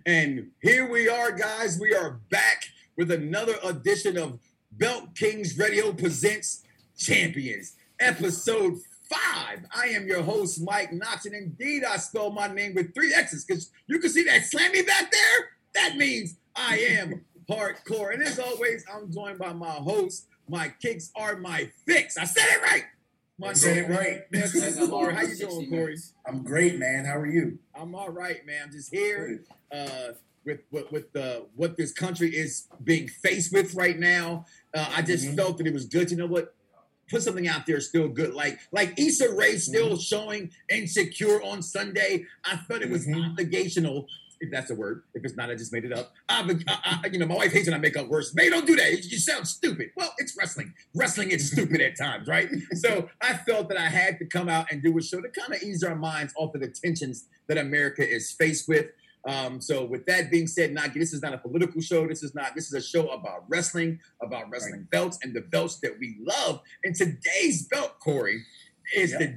And here we are, guys. We are back with another edition of Belt Kings Radio Presents Champions, episode 5. I am your host, Mike Knox, and indeed I spell my name with 3 X's because you can see that slammy back there. That means I am hardcore. And as always, I'm joined by my host. My kicks are my fix. I said it right. I said it right. Corey. How you doing, Corey? I'm great, man. How are you? I'm all right, man. I'm just here with what this country is being faced with right now. I just felt that it was good. You know what? Put something out there still good. Like Issa Rae still showing Insecure on Sunday. I felt it was obligational. If that's a word. If it's not, I just made it up. My wife hates when I make up words. May don't do that. You sound stupid. Well, it's wrestling. Wrestling is stupid at times, right? So I felt that I had to come out and do a show to kind of ease our minds off of the tensions that America is faced with. So with that being said, this is not a political show. This is a show about wrestling belts and the belts that we love. And today's belt, Corey, is the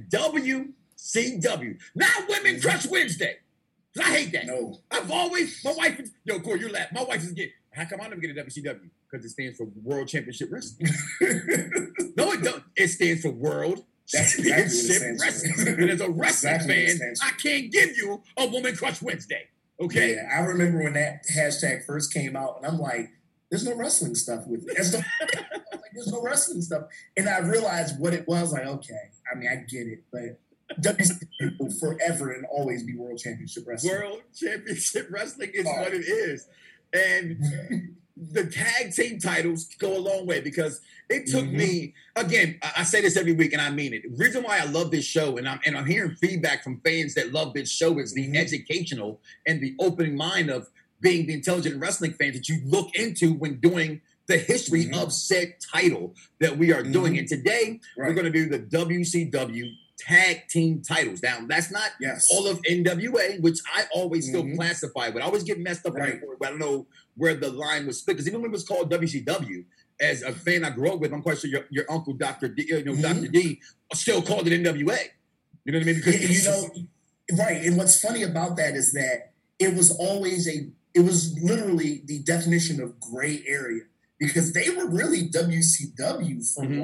WCW. Not Women Crush Wednesday. I hate that. No. My wife is, Corey, you're laughing. My wife is how come I never get a WCW? Because it stands for World Championship Wrestling. No, it don't. It stands for World Championship Wrestling. And as a wrestling fan, I can't give you a Woman Crush Wednesday. Okay? Yeah, I remember when that hashtag first came out, and I'm like, there's no wrestling stuff with it. There's no wrestling stuff. And I realized what it was. Like, okay, I mean, I get it, but WCW will forever and always be World Championship Wrestling. World Championship Wrestling is what it is. And the tag team titles go a long way because it took me, again, I say this every week and I mean it. The reason why I love this show and I'm hearing feedback from fans that love this show is the educational and the opening mind of being the intelligent wrestling fans that you look into when doing the history of said title that we are doing. And today we're going to do the WCW tag team titles. Now, that's not all of NWA, which I always still classify, but I always get messed up. But I don't know where the line was split. Because even when it was called WCW, as a fan I grew up with, I'm quite sure your uncle, Dr. D, Dr. D, still called it NWA. You know what I mean? Because right. And what's funny about that is that it was literally the definition of gray area because they were really WCW from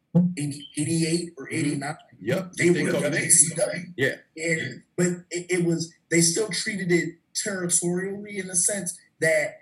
88 or 89. Yep. They were WCW. Yeah. But it was, they still treated it territorially in the sense that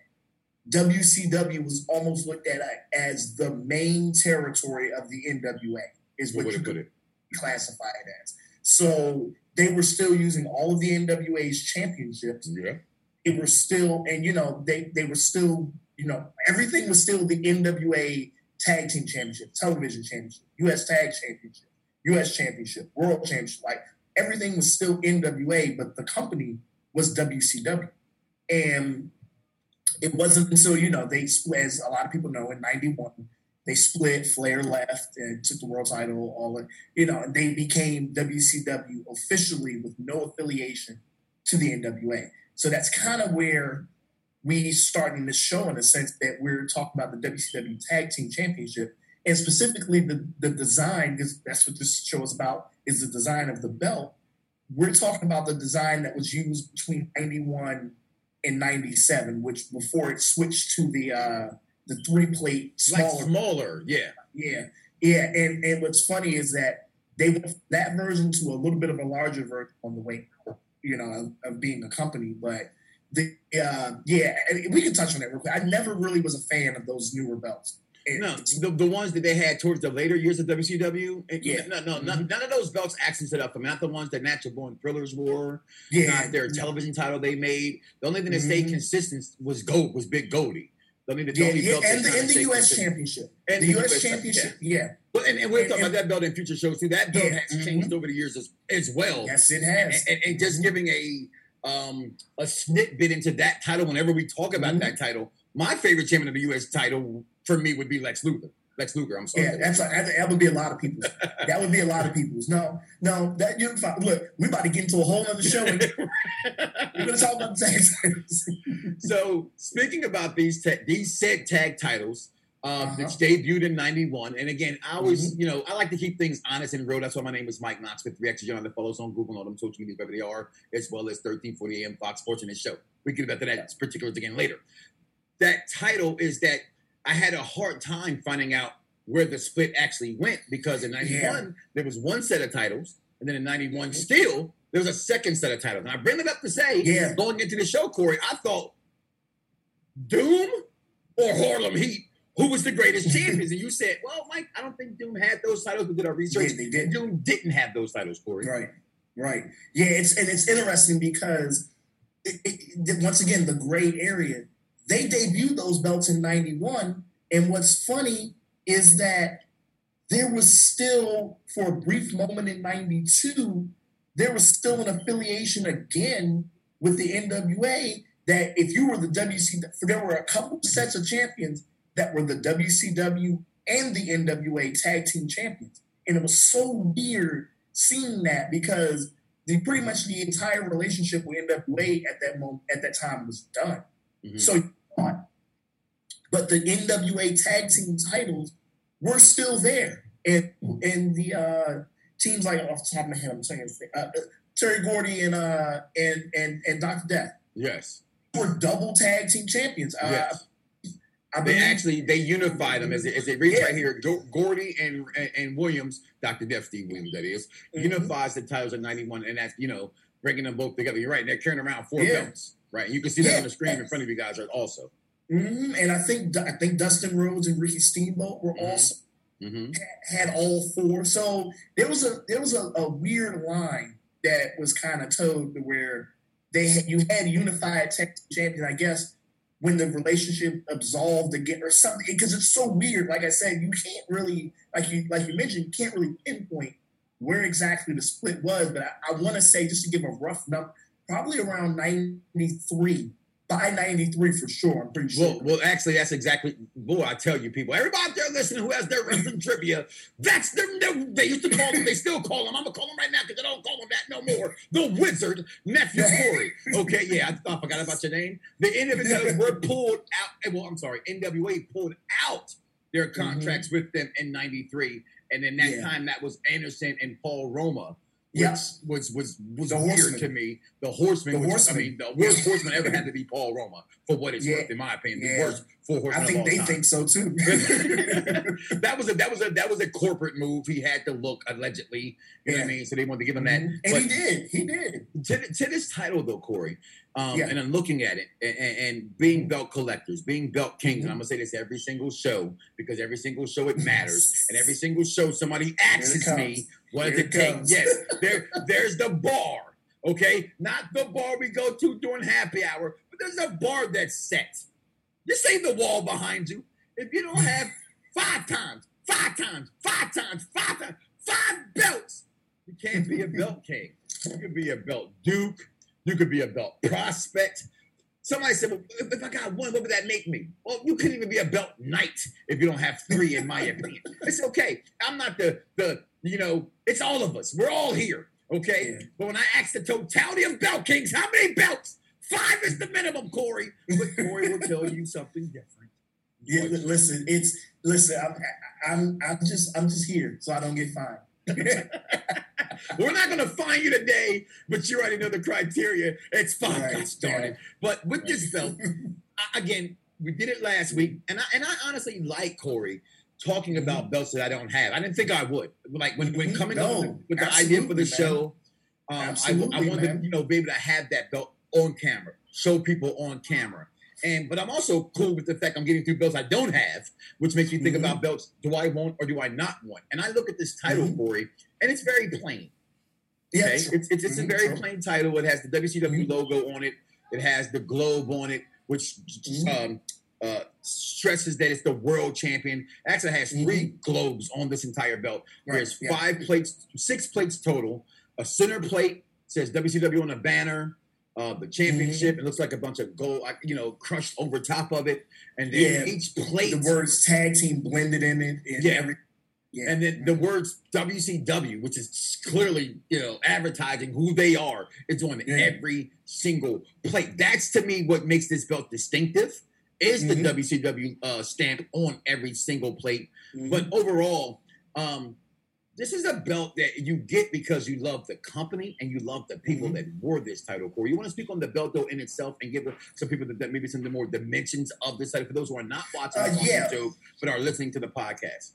WCW was almost looked at as the main territory of the NWA, is what you could classify it as. So they were still using all of the NWA's championships. Yeah. It were still, and they were still, everything was still the NWA Tag Team Championship, Television Championship, U.S. Tag Championship, U.S. Championship, World Championship. Like, everything was still NWA, but the company was WCW. And it wasn't until, they split, as a lot of people know, in 91, they split, Flair left and took the world title, and they became WCW officially with no affiliation to the NWA. So that's kind of where we starting this show in a sense that we're talking about the WCW Tag Team Championship and specifically the design, because that's what this show is about, is the design of the belt. We're talking about the design that was used between 91 and 97, which before it switched to the 3-plate smaller. Yeah. And what's funny is that they went from that version to a little bit of a larger version on the way, of being a company, but we can touch on that real quick. I never really was a fan of those newer belts. No, the ones that they had towards the later years of WCW. None of those belts actually set up for not the ones that Natural Born Thrillers wore. Not their television title they made. The only thing that stayed consistent was Big Goldie. I mean, and the U.S. Championship. And the U.S. Championship, Well, and we're talking about that belt in future shows too. That belt has changed over the years as well. Yes, it has. And just giving a snippet into that title whenever we talk about that title. My favorite champion of the U.S. title for me would be Lex Luger. I'm sorry. Yeah, that would be a lot of people's. That would be a lot of people's. No, that you're fine. Look, we're about to get into a whole other show. We're going to talk about the tag titles. So, speaking about these said tag titles, which debuted in 91. And again, I always, I like to keep things honest and real. That's why my name is Mike Knox with 3X's. That follows on Google and all them social media, wherever they are, as well as 1340 AM Fox Sports and this show. We can get back to that particulars again later. That title is that I had a hard time finding out where the split actually went because in 91, there was one set of titles. And then in 91, still, there was a second set of titles. And I bring it up to say, going into the show, Corey, I thought Doom or Harlem Heat, who was the greatest champions? And you said, well, Mike, I don't think Doom had those titles. We did our research. Yeah, they did. Doom didn't have those titles, Corey. Right. Yeah, it's interesting because, once again, the gray area, they debuted those belts in 91. And what's funny is that there was still, for a brief moment in 92, there was still an affiliation again with the NWA that if you were the WCW, there were a couple sets of champions that were the WCW and the NWA tag team champions. And it was so weird seeing that because pretty much the entire relationship with NWA at that time was done. Mm-hmm. So, but the NWA tag team titles were still there. And the teams like off the top of my head, I'm saying Terry Gordy and Dr. Death. Yes. Were double tag team champions. Yes. They unified them as it reads right here. Gordy and Williams, Dr. Death Steve Williams, that is, unifies the titles of 91, and that's bringing them both together. You're right. They're carrying around 4 belts, right? You can see that on the screen in front of you guys also. Mm-hmm. And I think Dustin Rhodes and Ricky Steamboat were also had all 4. So there was a weird line that was kind of toed to where you had unified tag team champion, I guess, when the relationship absolved again or something, because it's so weird. Like I said, you can't really, like you mentioned, you can't really pinpoint where exactly the split was. But I want to say, just to give a rough number, probably around 93. By 93 for sure, I'm pretty sure. Well, actually, that's exactly, I tell you, people, everybody out there listening who has their wrestling trivia, that's they used to call them, they still call them, I'm going to call them right now because they don't call them that no more, the Wizard, Nephew Corey. Okay, yeah, I forgot about your name. The individuals were pulled out, NWA pulled out their contracts with them in 93, and then that time that was Anderson and Paul Roma. Was weird to me. The Horseman. The worst Horseman ever had to be Paul Roma, for what it's worth, in my opinion. The worst 4 Horsemen. I think they think so too. that was a corporate move. He had to look, allegedly. You know what I mean? So they wanted to give him that. And but he did. To this title though, Corey, and I'm looking at it and being belt collectors, being belt kings, and I'm gonna say this every single show because every single show it matters, and every single show somebody asks me what does it take. Yes, there's the bar, okay, not the bar we go to during happy hour, but there's a bar that's set. This ain't the wall behind you. If you don't have 5 belts, you can't be a belt king. You could be a belt duke. You could be a belt prospect. Somebody said, well, if I got 1, what would that make me? Well, you couldn't even be a belt knight if you don't have 3, in my opinion. It's okay. I'm not it's all of us. We're all here, okay? Yeah. But when I ask the totality of belt kings, how many belts? 5 is the minimum, Corey. But Corey will tell you something different. Yeah, listen. I'm just here so I don't get fined. We're not going to find you today, but you already know the criteria. It's fine. Got started. But with this belt, again, we did it last week, and I honestly like Corey talking about belts that I don't have. I didn't think I would. Like when coming up with the idea for the show, I wanted to be able to have that belt on camera, show people on camera. But I'm also cool with the fact I'm getting through belts I don't have, which makes me think about belts do I want or do I not want? And I look at this title, Corey, and it's very plain. Okay? Yeah, it's a very plain title. It has the WCW logo on it. It has the globe on it, which stresses that it's the world champion. Actually, it has 3 globes on this entire belt. There's 6 plates total. A center plate says WCW on the banner. The championship, it looks like a bunch of gold, crushed over top of it. And then each plate, the words tag team blended in it. And then the words WCW, which is clearly, advertising who they are, is on every single plate. That's, to me, what makes this belt distinctive, is the WCW stamp on every single plate. But overall, this is a belt that you get because you love the company and you love the people that wore this title, Corey. You want to speak on the belt, though, in itself and give some people that maybe some of the more dimensions of this title for those who are not watching this on YouTube but are listening to the podcast.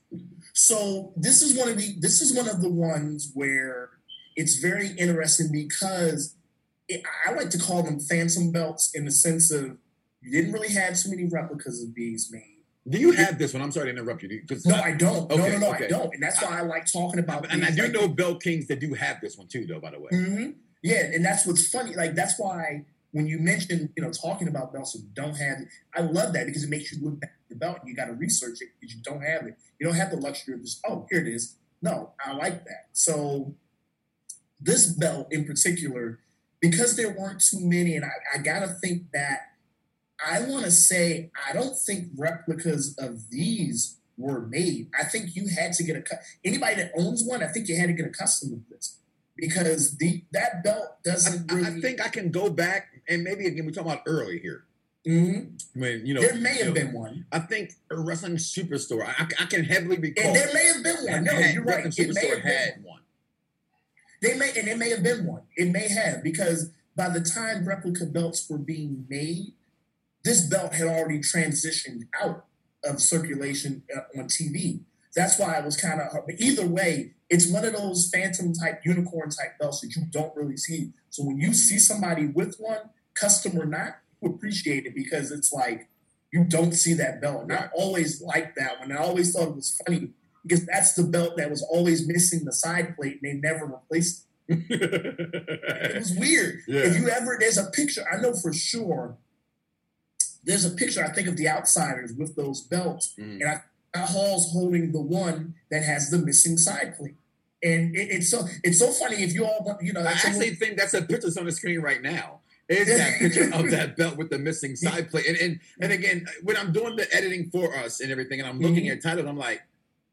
So this is one of the ones where it's very interesting because I like to call them phantom belts in the sense of you didn't really have too many replicas of these made. Do you have this one? I'm sorry to interrupt you. No, I don't. Okay, no, I don't. And that's why I like talking about and I do know Belt Kings that do have this one too, though, by the way. Mm-hmm. Yeah, and that's what's funny. Like, that's why when you mention, talking about belts that don't have it, I love that because it makes you look back at the belt and you got to research it because you don't have it. You don't have the luxury of just, oh, here it is. No, I like that. So this belt in particular, because there weren't too many, and I got to think that I want to say I don't think replicas of these were made. I think you had to get anybody that owns one, I think you had to get accustomed to this because that belt doesn't really. I think I can go back and maybe again we're talking about early here. Mm-hmm. When there may have been one. I think a wrestling superstore. I can heavily recall. And there may have been one. No, you're right. It may have had one. It may have been one. It may have because by the time replica belts were being made, this belt had already transitioned out of circulation on TV. That's why it was kind of hard. But either way, it's one of those phantom type, unicorn type belts that you don't really see. So when you see somebody with one, custom or not, you appreciate it because it's like you don't see that belt. And I always liked that one. I always thought it was funny because that's the belt that was always missing the side plate and they never replaced it. It was weird. Yeah. There's a picture, I know for sure, there's a picture, I think, of the Outsiders with those belts. And Hall's holding the one that has the missing side plate. And it's so funny if you all want, I actually think that's a picture that's on the screen right now. Is that picture of that belt with the missing side plate. And again, when I'm doing the editing for us and everything, and I'm looking at titles, I'm like,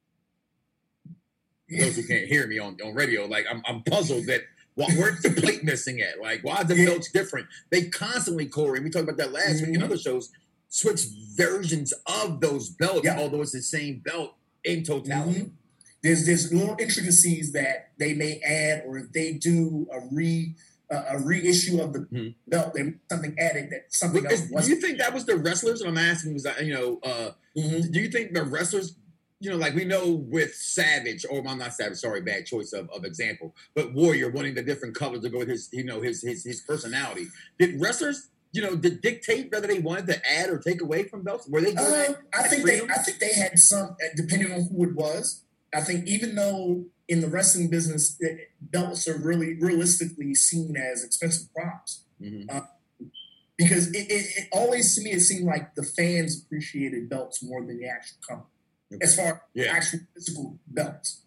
those who can't hear me on radio, like I'm puzzled that where's the plate missing at? Like, why are the belts different? They constantly, Corey, we talked about that last week in other shows, switch versions of those belts, although it's the same belt in totality. There's little intricacies that they may add, or if they do a reissue of the belt, there's something added that something else wasn't. Do you think that was the wrestlers? And I'm asking, do you think the wrestlers, like we know with Savage, or I'm not Savage, sorry, bad choice of example, but Warrior wanting the different colors to go with his, his personality. Did wrestlers, dictate whether they wanted to add or take away from belts? Were they doing that? I think they had some, depending on who it was. I think even though in the wrestling business, belts are really realistically seen as expensive props. Because it always, to me, it seemed like the fans appreciated belts more than the actual company. As far as actual physical belts.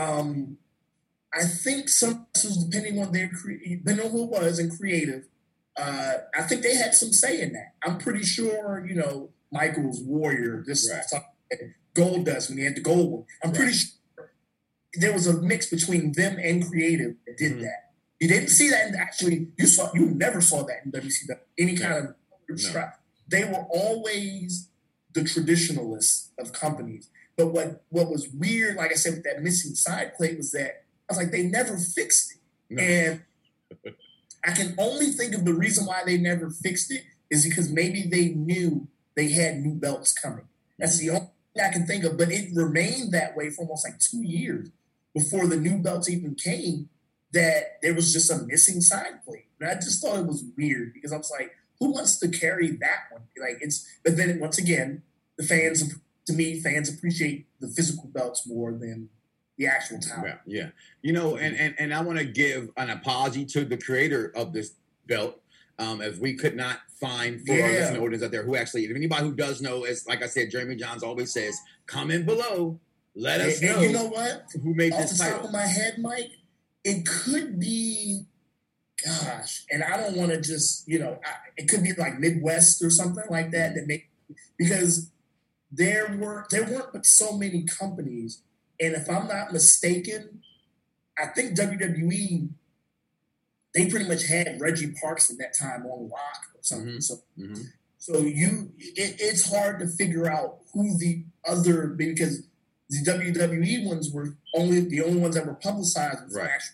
I think some wrestlers, depending on who it was and creative, I think they had some say in that. I'm pretty sure, Michael's Warrior, Goldust when he had the gold one. I'm pretty sure there was a mix between them and creative that did that. You didn't see that you never saw that in WCW. Any kind of strap. They were always the traditionalists of companies. But what was weird, like I said, with that missing side plate was that I was like, they never fixed it. No. And I can only think of the reason why they never fixed it is because maybe they knew they had new belts coming. That's the only thing I can think of. But it remained that way for almost like 2 years before the new belts even came, that there was just a missing side plate. And I just thought it was weird because I was like, who wants to carry that one? But then once again, fans appreciate the physical belts more than the actual talent. Yeah. And I want to give an apology to the creator of this belt. If we could not find for our listening audience out there who actually, if anybody who does know, as like I said, Jeremy Johns always says, comment below. Let us know. And you know what? Who made Off this the title? top of my head, Mike, it could be, and I don't want to just, it could be like Midwest or something like that because there weren't but so many companies, and if I'm not mistaken, I think WWE, they pretty much had Reggie Parks at that time on lock or something. So it's hard to figure out who the other, because The WWE ones were the only ones that were publicized with Flash.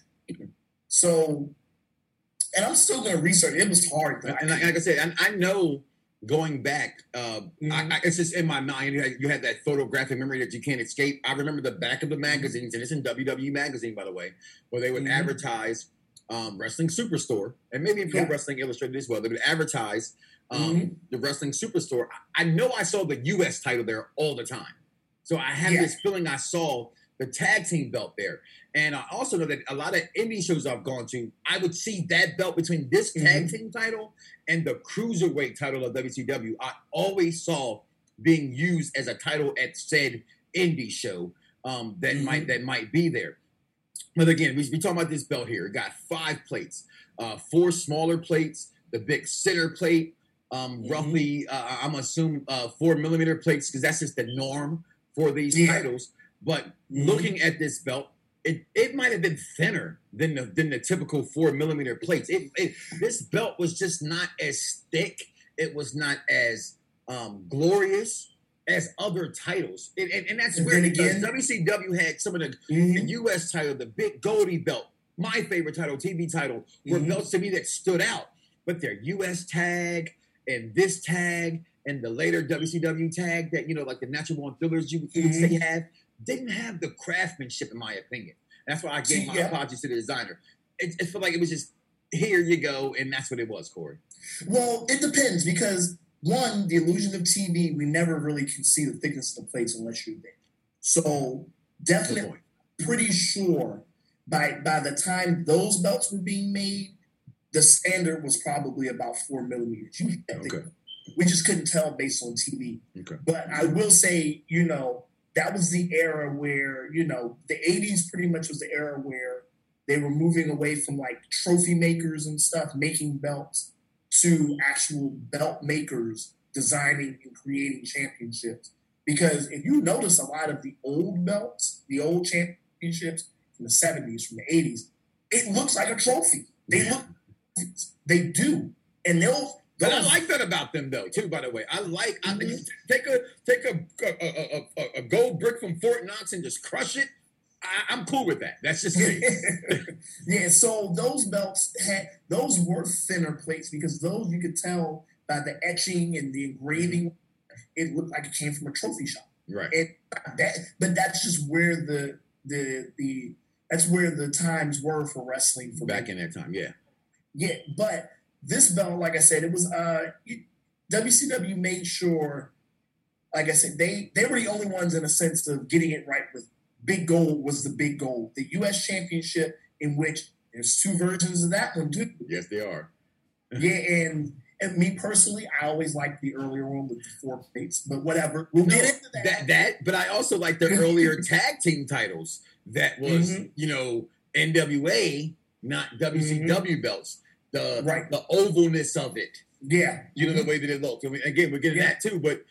So, and I'm still going to research. It was hard. And like I said, I know going back, it's just in my mind. You had that photographic memory that you can't escape. I remember the back of the magazines, and it's in WWE Magazine, by the way, where they would advertise Wrestling Superstore, and maybe Pro Wrestling Illustrated as well. They would advertise the Wrestling Superstore. I know I saw the U.S. title there all the time. So I have this feeling I saw the tag team belt there. And I also know that a lot of indie shows I've gone to, I would see that belt between this tag team title and the cruiserweight title of WCW. I always saw being used as a title at said indie show that might be there. But again, we talking about this belt here. It got 5 plates, 4 smaller plates, the big center plate, roughly, I'm assuming 4 millimeter plates, because that's just the norm for these titles. But looking at this belt, it might have been thinner than the typical 4 millimeter plates. This belt was just not as thick. It was not as glorious as other titles. And that's where WCW had some of the U.S. title, the big Goldie belt, my favorite title, TV title, were belts to me that stood out. But their U.S. tag and this tag and the later WCW tag that, like the Natural Born Thrillers you would say have, didn't have the craftsmanship, in my opinion. That's why I gave my apologies to the designer. It felt like it was just, here you go, and that's what it was, Corey. Well, it depends, because, one, the illusion of TV, we never really can see the thickness of the plates unless you're there. So, definitely, pretty sure by the time those belts were being made, the standard was probably about 4 millimeters. We just couldn't tell based on TV. Okay. But I will say, that was the era where, the 80s pretty much was the era where they were moving away from like trophy makers and stuff, making belts, to actual belt makers designing and creating championships. Because if you notice, a lot of the old belts, the old championships from the 70s, from the 80s, it looks like a trophy. They do. And but I like that about them, though, too, by the way. Take a gold brick from Fort Knox and just crush it. I'm cool with that. That's just me. Yeah, so those belts those were thinner plates, because those you could tell by the etching and the engraving, it looked like it came from a trophy shop. Right. But that's just where that's where the times were for wrestling. Back in that time, yeah. Yeah, but this belt, like I said, it was WCW made sure, like I said, they were the only ones in a sense of getting it right with big gold was the big gold. The U.S. Championship, in which there's 2 versions of that one, too. Yes, they are. Yeah, and me personally, I always liked the earlier one with the 4 plates, but whatever. We'll get into that. But I also like the earlier tag team titles that was, NWA, not WCW belts. The ovalness of it. Yeah. The way that it looked. I mean, again, we're getting that too, but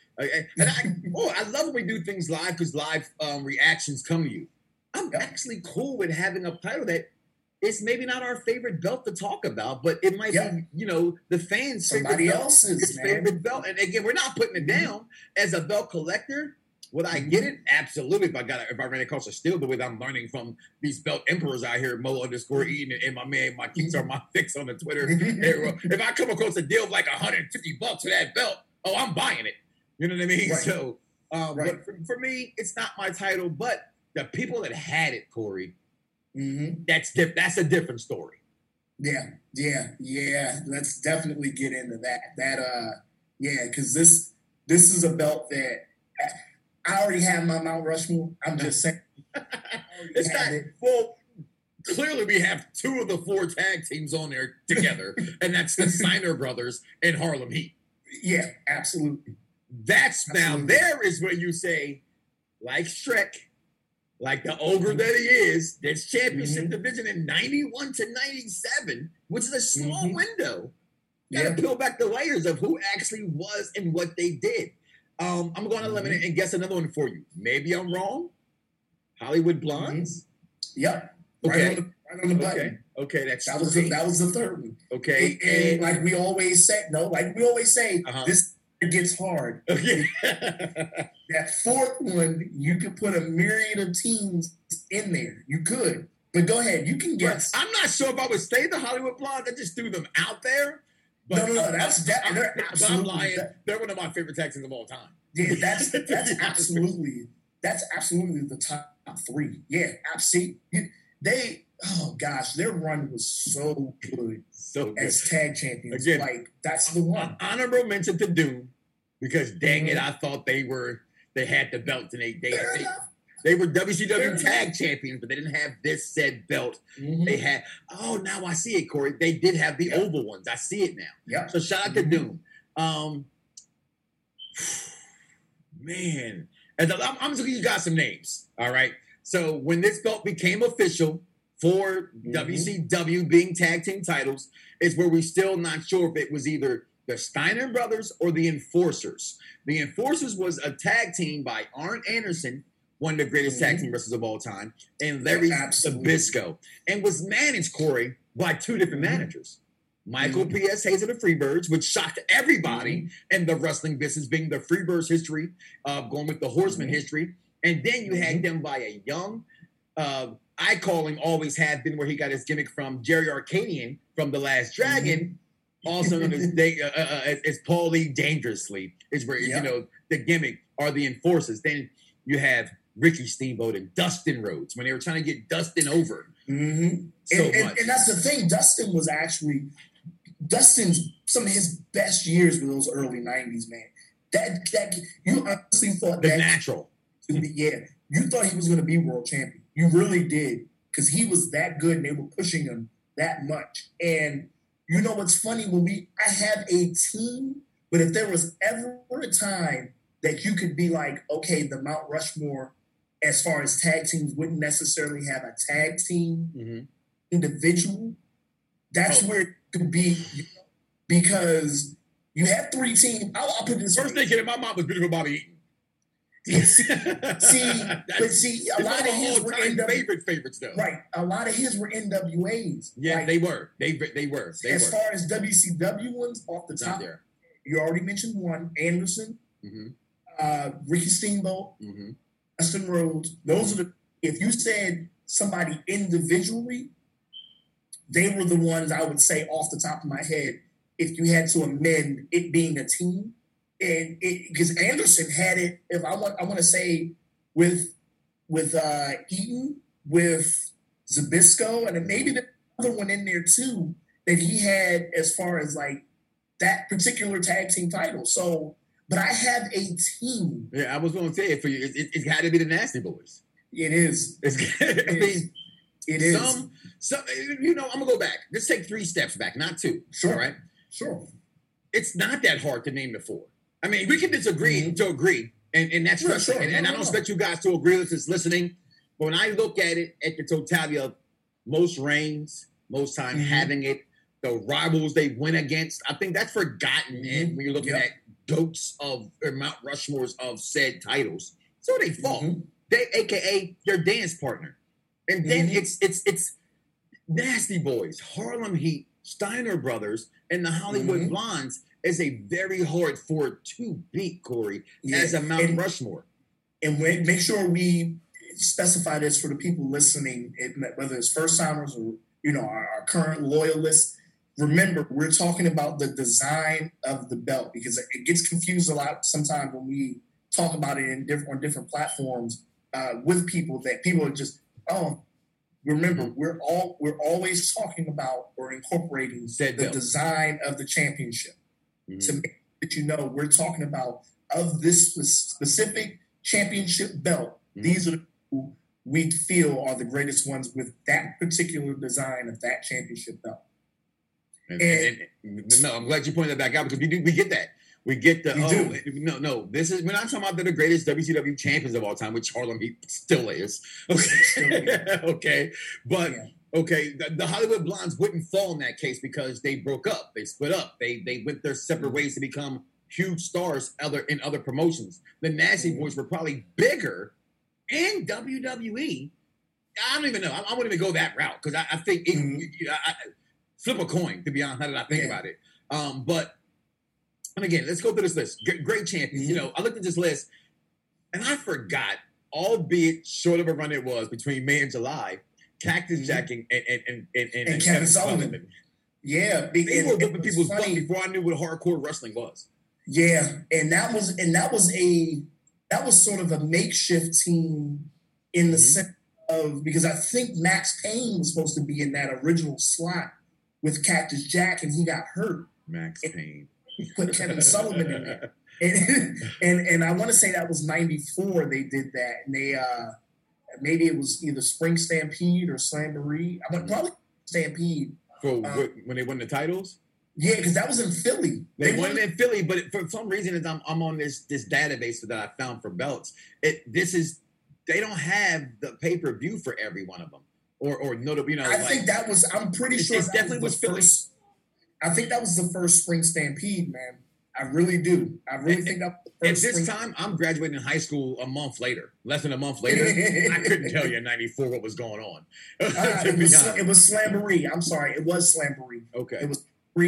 I love when we do things live, because live reactions come to you. I'm actually cool with having a title that is maybe not our favorite belt to talk about, but it might be, the fans' somebody else's favorite belt. And again, we're not putting it down as a belt collector. Would I get it? Absolutely. If I ran across a steel, the way that I'm learning from these belt emperors out here, Mo_Eaton, and my man, my keeps are my fix on the Twitter. If I come across a deal of like $150 for that belt, I'm buying it. You know what I mean? Right. So, but for me, it's not my title, but the people that had it, Corey, that's a different story. Yeah. Let's definitely get into that. Because this is a belt that I already have my Mount Rushmore. I'm just saying. It's not. Well, clearly we have 2 of the 4 tag teams on there together, and that's the Steiner Brothers and Harlem Heat. Yeah, absolutely. Now there is where you say, like Shrek, like the ogre that he is, this championship division in 91 to 97, which is a small window. You got to peel back the layers of who actually was and what they did. I'm going to eliminate and guess another one for you. Maybe I'm wrong. Hollywood Blondes. Yep. Okay. Right on the button. Okay. That was the 3rd one. Okay. And like we always say, this it gets hard. Okay. That fourth one, you could put a myriad of teams in there. You could. But go ahead. You can guess. I'm not sure if I would say the Hollywood Blondes. I just threw them out there. But No. They're but I'm lying. They're one of my favorite tag teams of all time. Yeah, that's absolutely the top three. Yeah, absolutely. Oh gosh, their run was so good. So good. As tag champions. Again, like that's the one. Honorable mention to Doom, because dang it, I thought they had the belts and they were WCW tag champions, but they didn't have this said belt. Mm-hmm. They had, now I see it, Corey. They did have the oval ones. I see it now. Yeah. So shout out to Doom. Man, I'm just gonna give you guys some names. All right. So when this belt became official for WCW being tag team titles, is where we're still not sure if it was either the Steiner brothers or the Enforcers. The Enforcers was a tag team by Arn Anderson, one of the greatest tag team wrestlers of all time, and Larry Zbyszko, and was managed, Corey, by two different managers. Michael P.S. Hayes of the Freebirds, which shocked everybody in the wrestling business, being the Freebirds history, going with the Horseman history. And then you had them by a young, I call him, always had been where he got his gimmick from, Jerry Arcadian from The Last Dragon, also known as Paulie Dangerously, is where, the gimmick are the Enforcers. Then you have Ricky Steamboat and Dustin Rhodes when they were trying to get Dustin over. And that's the thing. Dustin's some of his best years were those early 90s, man. That you honestly thought the natural. You thought he was going to be world champion. You really did, because he was that good and they were pushing him that much. And you know what's funny? I have a team, but if there was ever a time that you could be like, okay, the Mount Rushmore, as far as tag teams, wouldn't necessarily have a tag team individual, that's where it could be, because you have three teams. I'll put this first thing in my mind was Beautiful Bobby Eaton. See, a lot of his were favorites though. Right, a lot of his were NWAs. Yeah, like, they were. They were. As far as WCW ones, off the top, you already mentioned one, Anderson, Ricky Steamboat, Dustin Rhodes. Those are if you said somebody individually, they were the ones I would say off the top of my head. If you had to amend it being a team. And because Anderson had it, if I want to say with Eaton, with Zbyszko, and then maybe the other one in there too that he had as far as like that particular tag team title. So, but I have a team. Yeah, I was going to say it for you. It had to be the Nasty Boys. It is. It is. Some, I'm gonna go back. Let's take 3 steps back, not 2. Sure. All right. Sure. It's not that hard to name the 4. I mean, we can disagree to agree, and that's wrestling. Sure. And I don't expect you guys to agree with us listening. But when I look at it, at the totality of most reigns, most time having it, the rivals they went against, I think that's forgotten when you're looking at goats of or Mount Rushmores of said titles. So they fought. They, AKA their dance partner, and then it's Nasty Boys, Harlem Heat, Steiner Brothers, and the Hollywood Blondes. Is a very hard for to beat, Corey, as a Mount Rushmore. And make sure we specify this for the people listening, whether it's first timers or our current loyalists. Remember, we're talking about the design of the belt, because it gets confused a lot sometimes when we talk about it on different platforms with people, that people are just remember, we're always talking about or incorporating the design of the championship. To make that we're talking about of this specific championship belt. These are the people we feel are the greatest ones with that particular design of that championship belt. No, I'm glad you pointed that back out, because we get that. We get the this is, we're not talking about the greatest WCW champions of all time, which Harlem Heat still is. Okay, okay, but. Yeah. Okay, the Hollywood Blondes wouldn't fall in that case because they broke up. They split up. They went their separate ways to become huge stars in other promotions. The Nasty Boys were probably bigger in WWE. I don't even know. I wouldn't even go that route, because I think flip a coin, to be honest. How did I think about it? But And again, let's go through this list. Great champions. Mm-hmm. I looked at this list and I forgot, albeit short of a run it was between May and July, Cactus Jack and Kevin Sullivan. Yeah, they were whooping people's butt before I knew what hardcore wrestling was. Yeah, and that was sort of a makeshift team in the sense of, because I think Max Payne was supposed to be in that original slot with Cactus Jack, and he got hurt. Max Payne. He put Kevin Sullivan in there. And I want to say that was 94 they did that. And they maybe it was either Spring Stampede or Slamboree. I went probably Stampede. For when they won the titles? Yeah, because that was in Philly. They won it in Philly, but for some reason, as I'm on this database that I found for belts, they don't have the pay-per-view for every one of them. Or notable, I think that was, I'm pretty sure it definitely was Philly. I think that was the first Spring Stampede, man. I really do. I really think that was the first. At this time, I'm graduating high school a month later. Less than a month later. I couldn't tell you in 94 what was going on. It was Slamboree. I'm sorry. It was Slamboree. Okay. It was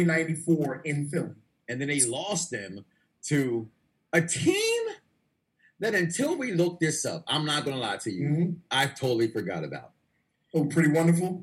394 in Philly. And then they lost them to a team that, until we looked this up, I'm not going to lie to you, I totally forgot about. Oh, Pretty Wonderful?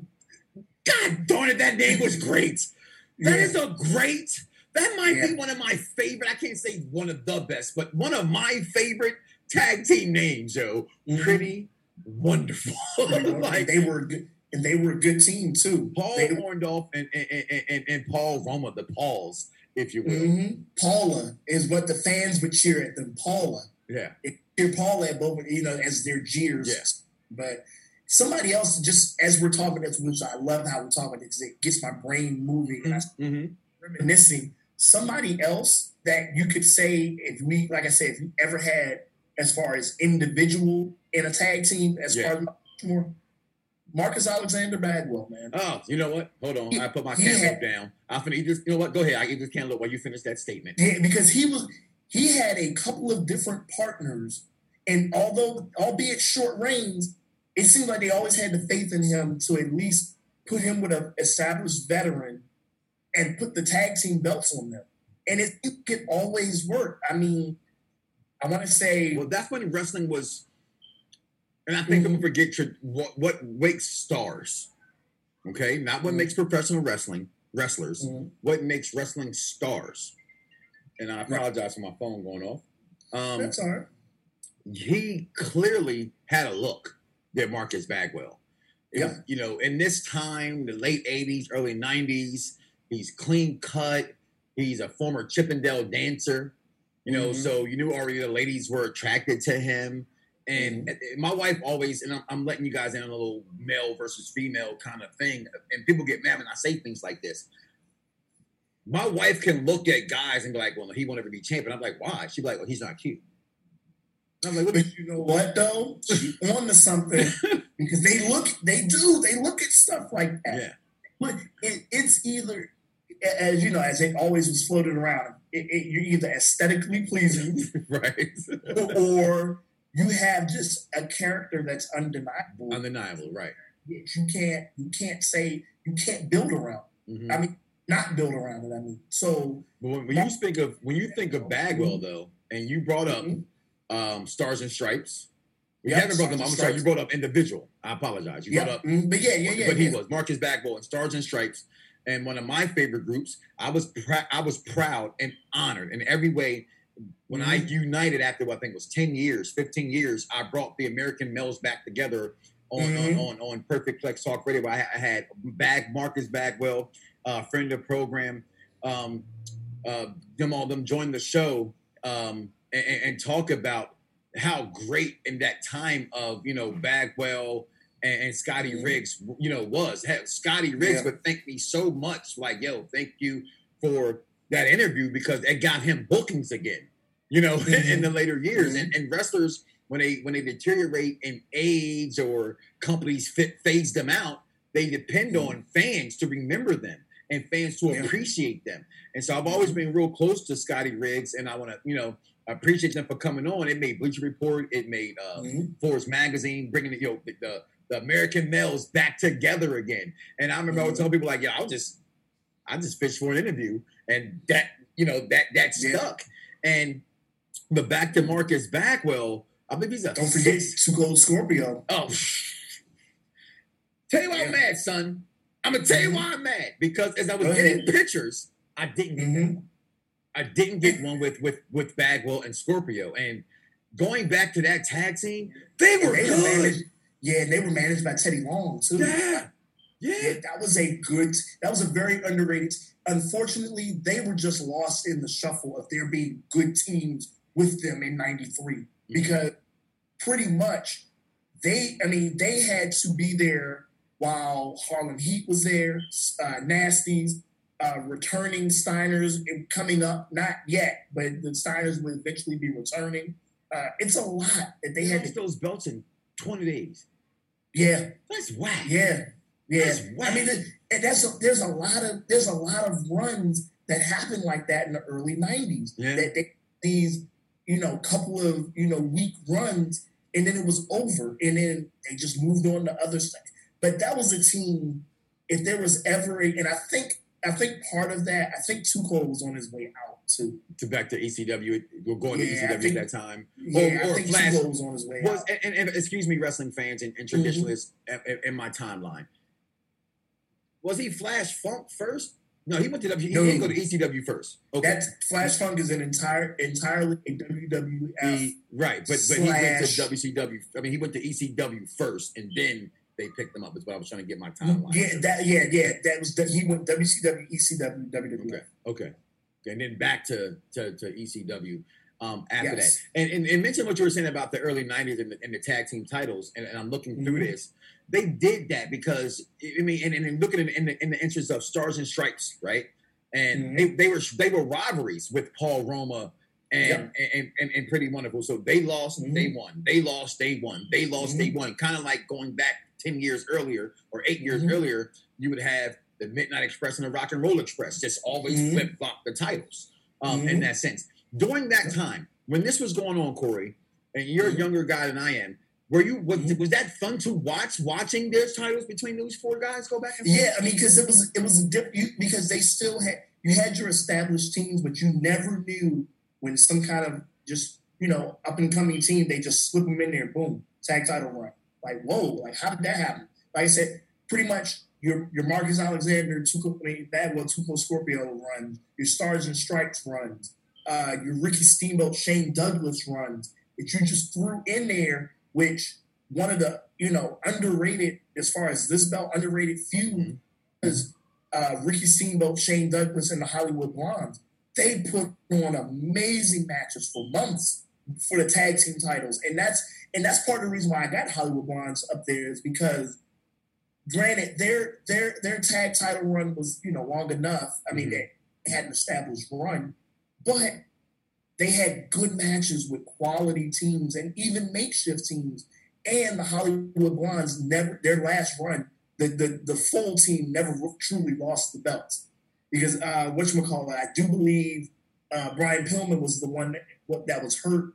God darn it, that name was great. That is that might be one of my favorite, I can't say one of the best, but one of my favorite tag team names, yo. Pretty Wonderful. Like, they were good. And they were a good team, too. Paul Orndorff and Paul Roma, the Pauls, if you will. Paula is what the fans would cheer at them. Paula. Yeah. They cheer Paula at both, as their jeers. Yeah. But somebody else, just as we're talking, which I love how we're talking, because it gets my brain moving and I'm reminiscing. Somebody else that you could say, if you ever had, as far as individual in a tag team, as far as Marcus Alexander Bagwell, man. Oh, you know what? Hold on. I put my cantaloupe down. I'm finna eat this. You know what? Go ahead. I eat this cantaloupe while you finish that statement. Yeah, because he had a couple of different partners, and albeit short reigns, it seemed like they always had the faith in him to at least put him with an established veteran and put the tag team belts on them. And it could always work. I mean, I want to say... Well, that's when wrestling was... And I think I'm going to forget what makes stars. Okay? Not what makes professional wrestlers. What makes wrestling stars. And I apologize for my phone going off. That's all right. He clearly had a look, that Marcus Bagwell. In this time, the late 80s, early 90s, he's clean cut. He's a former Chippendale dancer. So you knew already the ladies were attracted to him. And my wife always, and I'm letting you guys in on a little male versus female kind of thing. And people get mad when I say things like this. My wife can look at guys and be like, well, he won't ever be champion. I'm like, why? She'd be like, well, he's not cute. I'm like, but you know what, though? She's on to something. Because they look at stuff like that. Yeah. But it's either, as you know, as it always was floated around, you're either aesthetically pleasing, right, or you have just a character that's undeniable. Undeniable, right? You can't say, you can't build around. I mean, not build around it. I mean, so. But when you think of Bagwell though, and you brought up Stars and Stripes. You haven't brought them. I'm sorry, you brought up individual. I apologize. You brought up, but he was Marcus Bagwell and Stars and Stripes, and one of my favorite groups. I was proud and honored in every way. When I united after what I think was 10 years, 15 years, I brought the American males back together on Perfect Plex Talk Radio. I had Marcus Bagwell, friend of the program, all them join the show and talk about how great in that time of Bagwell and Scotty Riggs was. Scotty Riggs would thank me so much, like, yo, thank you for that interview, because it got him bookings again, in the later years. And wrestlers, when they deteriorate in age or companies phase them out, they depend on fans to remember them and fans to appreciate them. And so I've always been real close to Scotty Riggs, and I want to, appreciate them for coming on. It made Bleacher Report. It made Forbes Magazine, bringing the American males back together again. And I remember I would tell people like, I just fished for an interview, and that that stuck. And but back to Marcus Bagwell, I believe he's don't forget Too Cold Scorpio. Oh, tell you why I'm mad, son. I'm gonna tell you why I'm mad, because as I was getting pictures, I didn't get one. I didn't get one with Bagwell and Scorpio. And going back to that tag team, they were good. They were managed by Teddy Long too. Yeah, that was a very underrated. Unfortunately, they were just lost in the shuffle of there being good teams with them in '93 because pretty much they had to be there while Harlem Heat was there, Nasties, returning Steiners coming up, not yet, but the Steiners will eventually be returning. It's a lot that they had those belts in 20 days. Yeah, that's whack. Yeah. I mean, there's a lot of runs that happened like that in the early '90s. Yeah. These couple of weak runs, and then it was over, and then they just moved on to other stuff. But that was a team. If there was ever and I think part of that, I think Too Cold was on his way out too. To back to ECW, we're going to ECW at that time. I think Flash Too Cold was on his way out. And excuse me, wrestling fans and traditionalists in my timeline. Was he Flash Funk first? No, he went to he didn't go to ECW first. Okay. That Flash Funk is entirely a WWF. Right, but he went to WCW. I mean, he went to ECW first, and then they picked him up. Is what I was trying to get my timeline. That was he went WCW, ECW, WWF. Okay, and then back to ECW after that. And mention what you were saying about the early '90s and the tag team titles. And I'm looking through this. They did that because and looking in the interest of Stars and Stripes, right? And they were rivalries with Paul Roma and Pretty Wonderful. So they lost, they won. They lost, they won. They lost, they won. Kind of like going back 10 years earlier or 8 years earlier, you would have the Midnight Express and the Rock and Roll Express just always flip-flop the titles in that sense. During that time, when this was going on, Corey, and you're a younger guy than I am, was that fun to watching their titles between those four guys go back and forth? Yeah, I mean, because it was a because they still had your established teams, but you never knew when some kind of just up and coming team, they just slip them in there, boom, tag title run. Like, whoa, like how did that happen? Like I said, pretty much your Marcus Alexander, Too Cold Scorpio runs, your Stars and Stripes runs, your Ricky Steamboat, Shane Douglas runs that you just threw in there. Which one of the underrated as far as this belt underrated feud is Ricky Steamboat, Shane Douglas, and the Hollywood Blondes. They put on amazing matches for months for the tag team titles, and that's part of the reason why I got Hollywood Blondes up there is because, granted, their tag title run was long enough. I mean, they had an established run, but they had good matches with quality teams and even makeshift teams. And the Hollywood Blondes their last run, the full team never truly lost the belts. Because I do believe Brian Pillman was the one that was hurt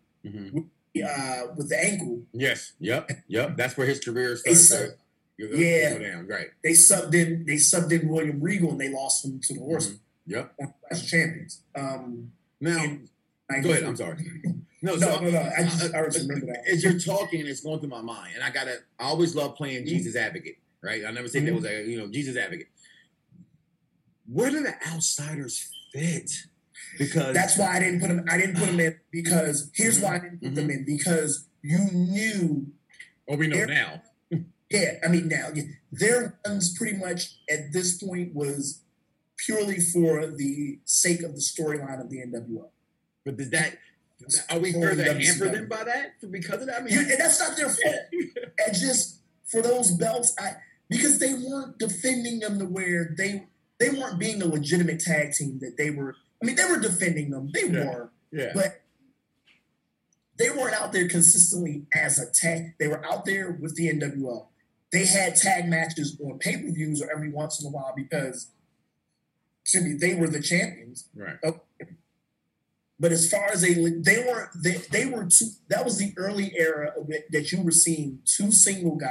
with the ankle. Yes. Yep. That's where his career started. Go down. Right. They subbed in William Regal and they lost him to the Horsemen. Yep. As champions. Go ahead. I'm sorry. No. I just remember that. As you're talking, it's going through my mind, and I always love playing Jesus Advocate, right? I never said there was a Jesus Advocate. Where do the outsiders fit? Because that's why I didn't put them. I didn't put them in because here's why I didn't put them in because you knew. Oh, we know now. Yeah, I mean now their runs pretty much at this point was purely for the sake of the storyline of the NWO. But are we further hampered them by that? Because of that? I mean, and that's not their fault. And just for those belts, because they weren't defending them to where they weren't being a legitimate tag team that they were. I mean, they were defending them. They were. Yeah. But they weren't out there consistently as a tag. They were out there with the NWO. They had tag matches on pay-per-views or every once in a while because they were the champions. Right. But as far as they were two, that was the early era of it, that you were seeing two singles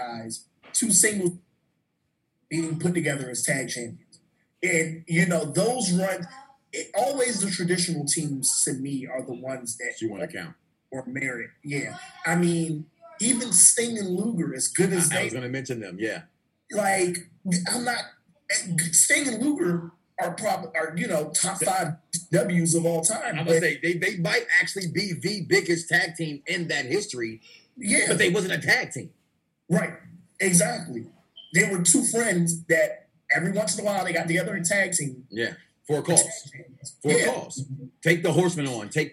being put together as tag champions. And, those runs, always the traditional teams to me are the ones that you want to count or merit. Yeah, I mean, even Sting and Luger, as good as I was going to mention them. Yeah, like I'm not. Sting and Luger are probably top 5 W's of all time. I would say they might actually be the biggest tag team in that history. Yeah, but they wasn't a tag team. Right, exactly. They were two friends that every once in a while they got together and tag team. Yeah, for calls. Calls. Take the Horsemen on. Take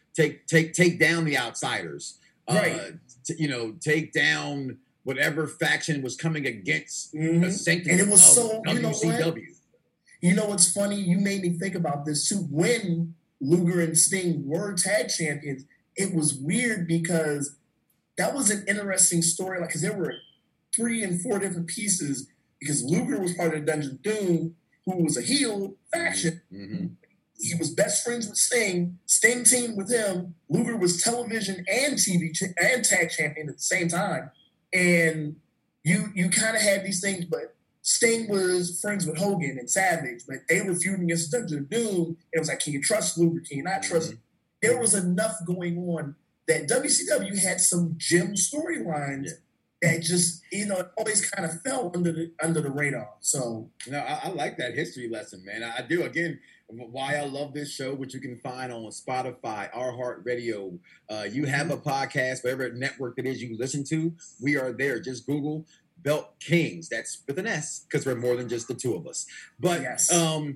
down the Outsiders. Right. Take down whatever faction was coming against the sanctity and it was of WCW. You know what's funny? You made me think about this too. When Luger and Sting were tag champions, it was weird because that was an interesting story. Like, because there were 3 and 4 different pieces. Because Luger was part of Dungeon Doom, who was a heel faction. Mm-hmm. He was best friends with Sting. Sting teamed with him. Luger was television and TV and tag champion at the same time. And you kind of had these things, but Sting was friends with Hogan and Savage, but they were feuding against Dungeon Doom. It was like, can you trust Luger? Can you not trust him? There was enough going on that WCW had some gem storylines that just, always kind of fell under the radar. So no, I like that history lesson, man. I do. Again, why I love this show, which you can find on Spotify, iHeartRadio. You have a podcast, whatever network it is you listen to. We are there. Just Google Belt Kings. That's with an S because we're more than just the two of us. But I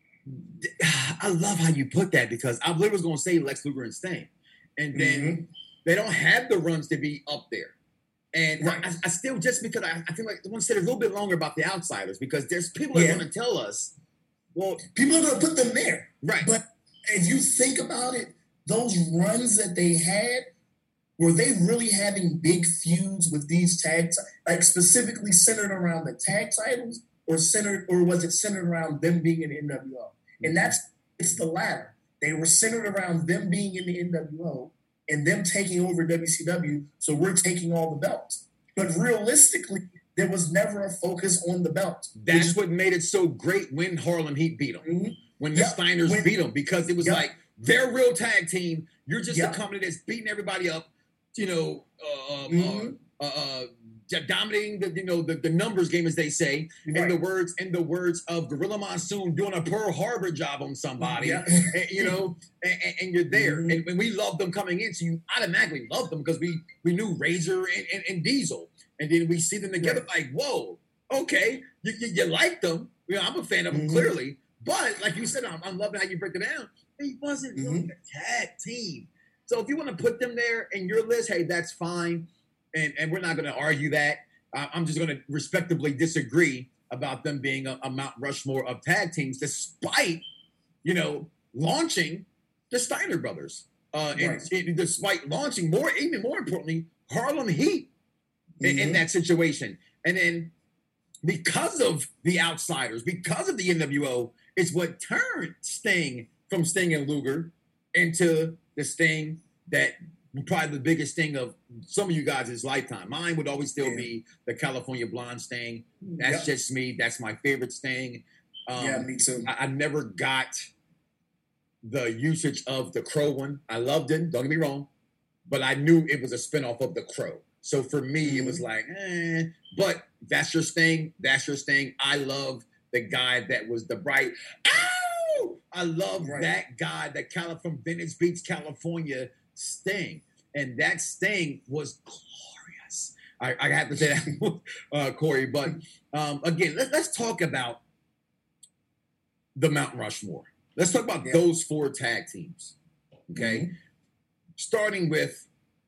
love how you put that because I literally was going to say Lex Luger and Sting. And then they don't have the runs to be up there. And I still, just because I feel like I want to say a little bit longer about the Outsiders because there's people that want to tell us, well, people are going to put them there. Right. But if you think about it, those runs that they had, were they really having big feuds with these like specifically centered around the tag titles or was it centered around them being in the NWO? And it's the latter. They were centered around them being in the NWO and them taking over WCW, so we're taking all the belts. But realistically, there was never a focus on the belt. That's what made it so great when Harlem Heat beat them, when the Steiners beat them, because it was like, they're a real tag team. You're just a company that's beating everybody up, dominating the numbers game, as they say, in the words of Gorilla Monsoon doing a Pearl Harbor job on somebody, and you're there. And when we loved them coming in, so you automatically loved them because we knew Razor and Diesel. And then we see them together like, whoa, okay, you like them. I'm a fan of them, clearly. But like you said, I'm loving how you break it down. He wasn't really a tag team. So if you want to put them there in your list, hey, that's fine. And we're not going to argue that. I'm just going to respectably disagree about them being a Mount Rushmore of tag teams, despite, launching the Steiner brothers. Despite launching even more importantly, Harlem Heat in that situation. And then because of the Outsiders, because of the NWO, it's what turned Sting from Sting and Luger into the Sting that probably the biggest Sting of some of you guys' lifetime. Mine would always still be the California Blonde Sting. That's just me. That's my favorite Sting. Me too. I never got the usage of the Crow one. I loved it. Don't get me wrong. But I knew it was a spinoff of the Crow. So for me, it was like, but that's your Sting. That's your Sting. I love the guy that was the bright. Ow! I love that guy that from Venice Beach, California, Sting. And that Sting was glorious. I have to say that, Corey. But again, let's talk about the Mount Rushmore. Let's talk about those 4 tag teams. Okay. Starting with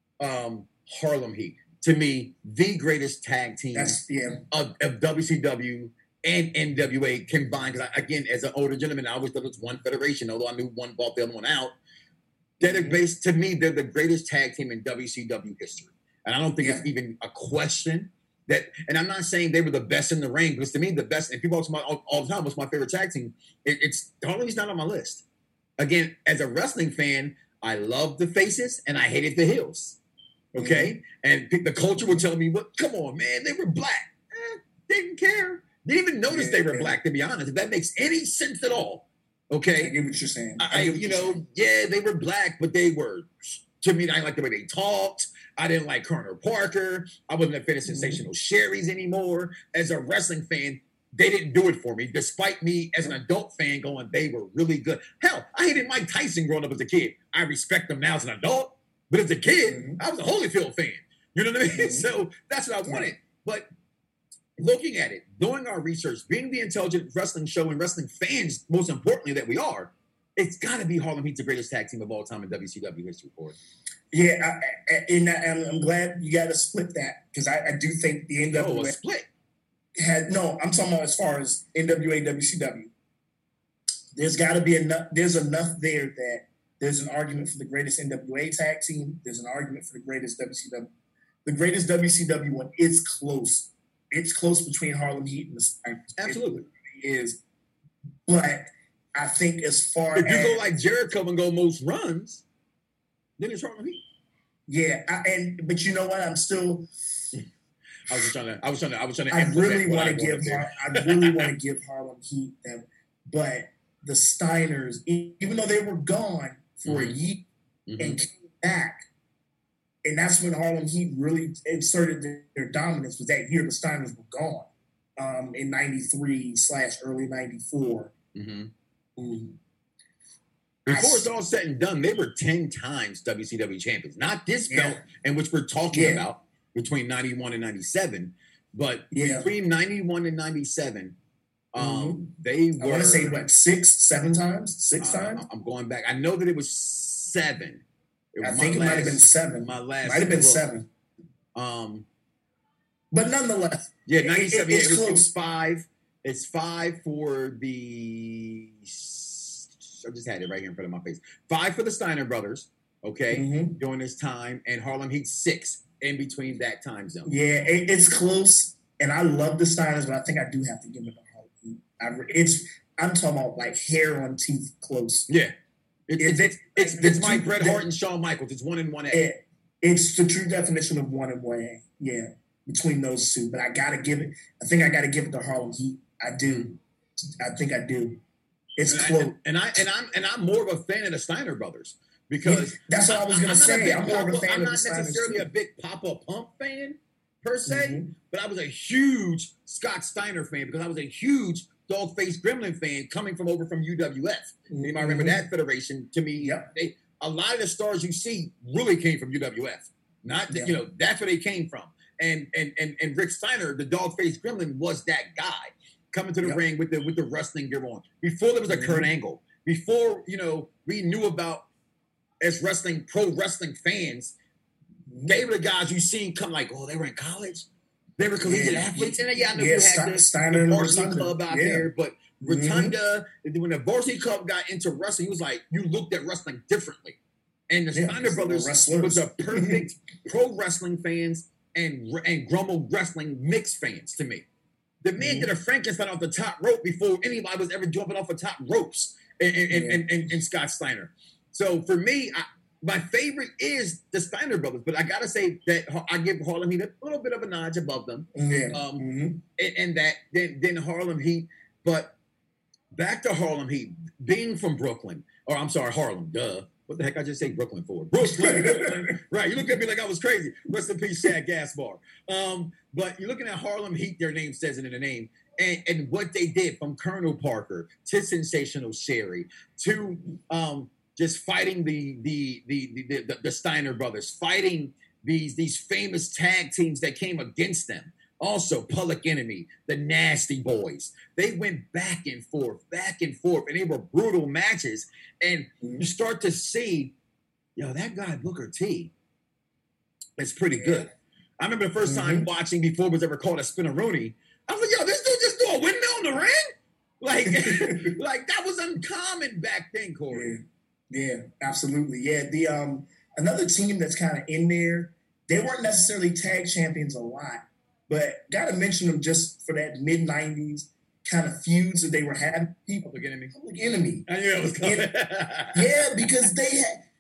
Harlem Heat. To me, the greatest tag team of WCW and NWA combined. Because again, as an older gentleman, I always thought it was one federation, although I knew one bought the other one out. They're to me, they're the greatest tag team in WCW history. And I don't think it's even a question that, and I'm not saying they were the best in the ring, because to me, the best, and people ask me all the time, what's my favorite tag team? It's Harlem's not on my list. Again, as a wrestling fan, I love the faces and I hated the heels. Okay? And the culture would tell me, well, come on, man, they were black. Didn't care. Didn't even notice they were black, to be honest, if that makes any sense at all. Okay, I get what you're saying. Yeah, they were black, but they were, to me, I didn't like the way they talked. I didn't like Colonel Parker. I wasn't a fan of Sensational Sherry's anymore. As a wrestling fan, they didn't do it for me, despite me as an adult fan going, they were really good. Hell, I hated Mike Tyson growing up as a kid. I respect him now as an adult, but as a kid, I was a Holyfield fan. You know what I mean? So that's what I wanted. But looking at it, doing our research, being the intelligent wrestling show and wrestling fans, most importantly, that we are, it's got to be Harlem Heat's the greatest tag team of all time in WCW history, Corey. Yeah, and I'm glad you got to split that, because I do think the NWA split. I'm talking about as far as NWA, WCW. There's got to be enough. There's enough there that there's an argument for the greatest NWA tag team. There's an argument for the greatest WCW. The greatest WCW one is close. It's close between Harlem Heat and the Spikers. Absolutely. It is. But I think as far as... If you go like Jericho and go most runs, then it's Harlem Heat. Yeah, but you know what? I'm still... I was trying to. I really want to give Harlem Heat them, but the Steiners, even though they were gone for a year and came back, and that's when Harlem Heat really inserted their dominance. Was that year the Steiners were gone in '93/early '94. Before it's all said and done, they were 10 times WCW champions. Not this belt, in which we're talking about. Between 91 and 97, but between 91 and 97, they were... I want to say, what, 7 times? 6 times? I'm going back. I know that it was 7. I think it might have been 7. My last might have been 7. But nonetheless. Yeah, 97. It was 5. It's 5 for the... I just had it right here in front of my face. 5 for the Steiner brothers, okay, during this time, and Harlem Heat 6. In between that time zone. Yeah, it's close, and I love the Steiners, but I think I do have to give it a Harlem Heat. I'm talking about like hair on teeth close. Yeah. It's like Bret Hart and Shawn Michaels. It's 1 and 1A. It's the true definition of 1 and 1A. Yeah, between those two. But I got to give it to Harlem Heat. I do. I think I do. It's close. I'm more of a fan of the Steiner brothers. Because that's what I was going to say. I'm more of a fan I'm of not necessarily a big Papa Pump fan, per se, but I was a huge Scott Steiner fan because I was a huge Dogface Gremlin fan coming from UWF. You might remember that federation. To me, a lot of the stars you see really came from UWF. That's where they came from. And Rick Steiner, the Dogface Gremlin, was that guy coming to the ring with the wrestling gear on. Before there was a Kurt Angle. Before, we knew about, as pro wrestling fans, they were the guys you seen come like, they were in college. They were collegiate athletes. And I know you had the varsity club out there, but Rotunda, when the varsity club got into wrestling, it was like, you looked at wrestling differently. And the Steiner brothers was a perfect pro wrestling fans and Grummel wrestling mix fans to me. The man did a Frankenstein off the top rope before anybody was ever jumping off the top ropes in Scott Steiner. So for me, my favorite is the Steiner brothers, but I gotta say that I give Harlem Heat a little bit of a notch above them, and that then Harlem Heat. But back to Harlem Heat, being from Brooklyn, or I'm sorry, Harlem. Duh, what the heck I just say Brooklyn for? Brooklyn, right? You looked at me like I was crazy. Rest in peace, Shad Gaspar. But you're looking at Harlem Heat. Their name says it in the name. And what they did from Colonel Parker to Sensational Sherry to just fighting the Steiner brothers, fighting these famous tag teams that came against them. Also, Public Enemy, the Nasty Boys. They went back and forth, and they were brutal matches. And you start to see, that guy Booker T is pretty good. I remember the first time watching before it was ever called a spinneroonie. I was like, this dude just threw a windmill in the ring? Like that was uncommon back then, Corey. Yeah, absolutely. Yeah, the another team that's kind of in there, they weren't necessarily tag champions a lot, but got to mention them just for that mid-'90s kind of feuds that they were having. Public Enemy. I knew it was coming. Yeah, because they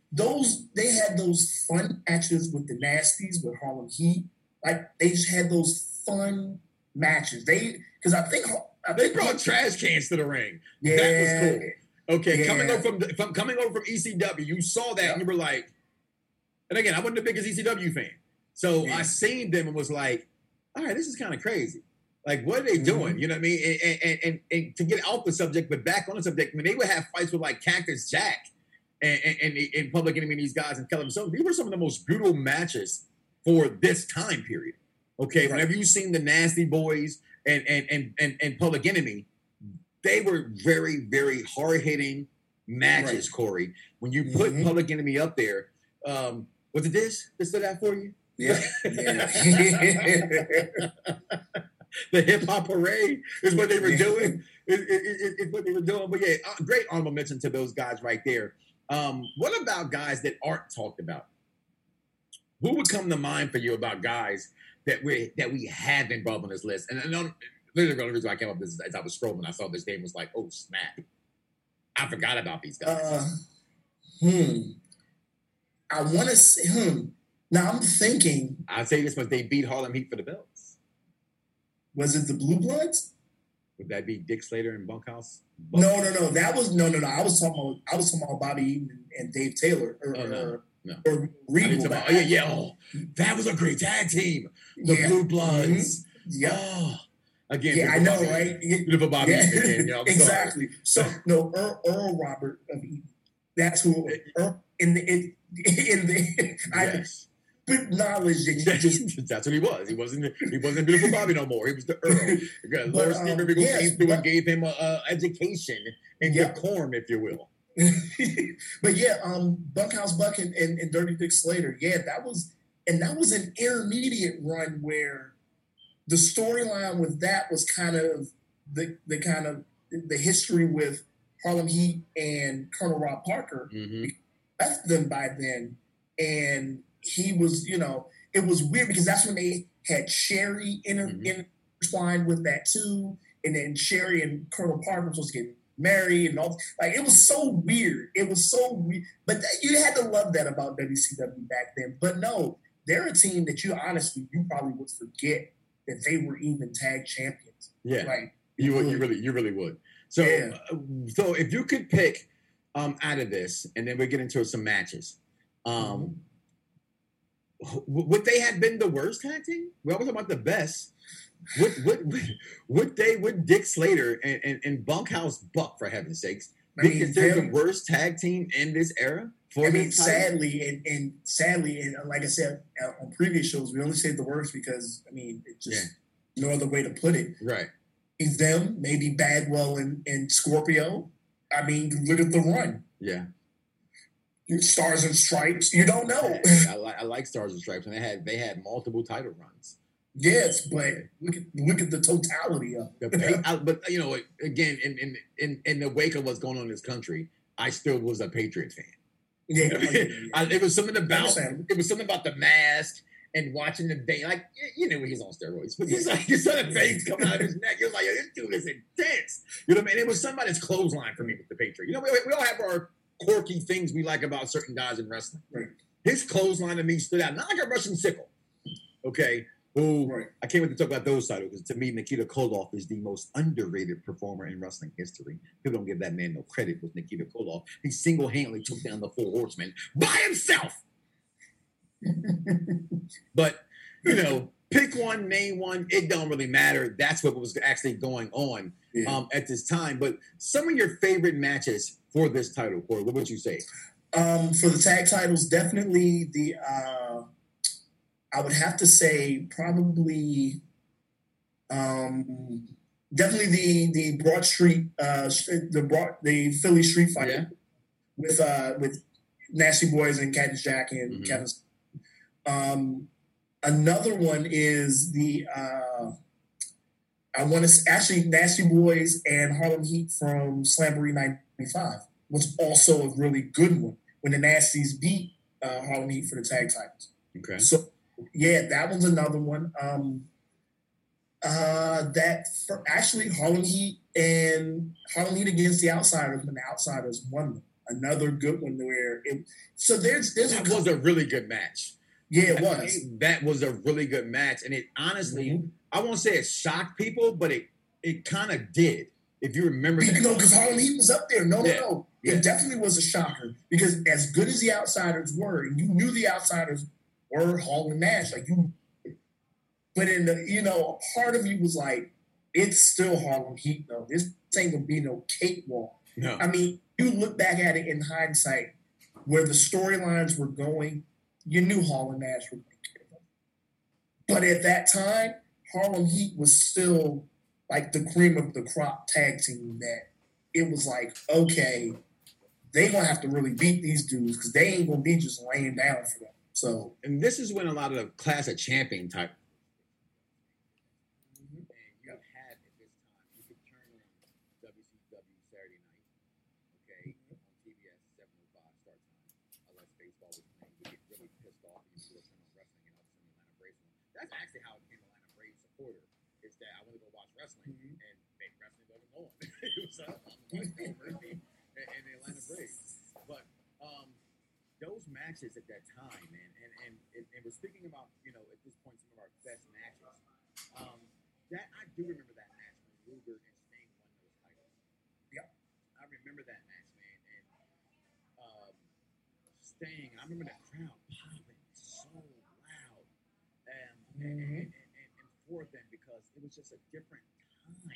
had those fun matches with the Nasties, with Harlem Heat. Like, they just had those fun matches. Because I think they brought trash cans to the ring. Yeah. That was cool. Okay, Yeah. coming over from ECW, you saw that and you were like, and again, I wasn't the biggest ECW fan, so I seen them and was like, all right, this is kind of crazy. Like, what are they doing? You know what I mean? And to get off the subject, but back on the subject, when they would have fights with like Cactus Jack and Public Enemy and these guys and Kelvin Stone, these were some of the most brutal matches for this time period. Okay, whenever you seen the Nasty Boys and Public Enemy, they were very, very hard-hitting matches, Corey. When you put Public Enemy up there, was it this that stood out for you? Yeah. The hip hop parade is what they were doing. It's what they were doing. But yeah, great honorable mention to those guys right there. What about guys that aren't talked about? Who would come to mind for you about guys that we haven't brought on this list? And literally the only reason I came up with this is as I was scrolling, I saw this name was like, oh snap! I forgot about these guys. I want to say Now I'm thinking. I'll say this much: they beat Harlem Heat for the belts. Was it the Blue Bloods? Would that be Dick Slater and Bunkhouse? No. That was no. I was talking about Bobby Eaton and Dave Taylor. No. Or Regal. That was a great tag team. The Blue Bloods. Yeah. Oh. Again, yeah, I know, right? Beautiful Bobby Eaton again. You know, exactly. Sorry. So no, Earl Robert of Eaton. That's who. In the yes. Good knowledge that you just. That's what he was. He wasn't Beautiful Bobby no more. He was the Earl. Lord Steve Regal came through and gave him a education and decorum, if you will. But Bunkhouse Buck and Dirty Dick Slater, that was an intermediate run where the storyline with that was kind of the history with Harlem Heat and Colonel Rob Parker. Left them by then, and he was, it was weird because that's when they had Sherry intertwined with that too, and then Sherry and Colonel Parker was supposed to get married and all. Like, it was so weird. But you had to love that about WCW back then. But no, they're a team that you probably would forget that they were even tag champions. Yeah, like you really would. So, so if you could pick out of this, and then we get into some matches. Would they have been the worst tag team? We always talk about the best. Would Dick Slater and Bunkhouse Buck, for heaven's sakes, be considered the worst tag team in this era? Sadly, and like I said on previous shows, we only say the worst because it's just no other way to put it. Right. It's them, maybe Bagwell and Scorpio. Look at the run. Yeah. Stars and Stripes. You don't know. I like Stars and Stripes, and they had multiple title runs. Yes, but look at the totality of it. But again, in the wake of what's going on in this country, I still was a Patriot fan. Yeah, it was something about the mask and watching the vein. Like, you knew he's on steroids, but he's like, you saw the veins coming out of his neck. You're like, this dude is intense. You know what I mean? It was somebody's clothesline for me with the Patriot. We all have our quirky things we like about certain guys in wrestling. Right. His clothesline to me stood out, not like a Russian sickle. Okay. Who I can't wait to talk about those titles because to me, Nikita Koloff is the most underrated performer in wrestling history. People don't give that man no credit with Nikita Koloff. He single-handedly took down the Four Horsemen by himself. But, pick one, name one. It don't really matter. That's what was actually going on at this time. But some of your favorite matches for this title, Corey, what would you say? For the tag titles, definitely I would have to say probably definitely the Broad Street the Philly Street Fight with Nasty Boys and Cactus Jack and Kevin. Another one is the Nasty Boys and Harlem Heat from Slamboree '95 was also a really good one when the Nasties beat Harlem Heat for the tag titles. Okay. So that one's another one. Harlem Heat against the Outsiders when the Outsiders won them. Another good one where that was a really good match. Yeah, it was. That was a really good match, and it honestly, I won't say it shocked people, but it kind of did. if you remember that. Because Harlem Heat was up there. No. Yeah. It definitely was a shocker because as good as the Outsiders were, you knew the Outsiders were Hall and Nash. Like you, but in the, a part of you was like, it's still Harlem Heat though. This ain't gonna be no cakewalk. No. I mean, you look back at it in hindsight, where the storylines were going, you knew Hall and Nash were going to kill them. But at that time, Harlem Heat was still like the cream of the crop tag team that it was like, okay, they gonna have to really beat these dudes because they ain't gonna be just laying down for them. So, and this is when a lot of the Clash of Champion type. And you had at this time, you could turn on WCW Saturday night, okay, on TBS 7:05 start time, unless baseball was playing. You get really pissed off and you would turn on wrestling, and all of a sudden the Atlanta Braves won. That's actually how I became an Atlanta Braves supporter. Is that I want to go watch wrestling, and wrestling wasn't going. It was Mercy and the Atlanta Braves. But those matches at that time, man, and we're speaking about, at this point, some of our best matches. That I do remember that match when Luger and Sting won those titles. Yep. I remember that match, man, and Sting. I remember that crowd popping so loud, and for them because it was just a different time.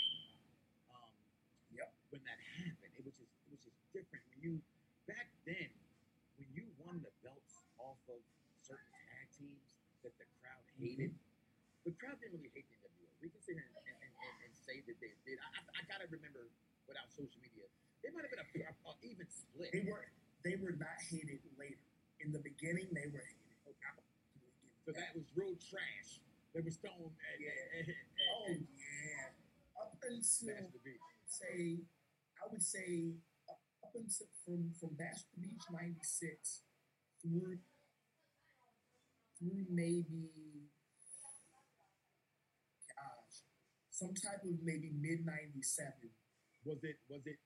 When that happened, it was just different. Back then, when you won the belts off of certain tag teams that the crowd hated, the crowd didn't really hate the NWO. We can sit here and say that they did. I gotta remember, without social media, it might have been a even split. They were not hated later. In the beginning, they were hated. So that was real trash. They were stoned. Up until I would say up until from Bash the Beach '96 through maybe some type of maybe mid '97. Were they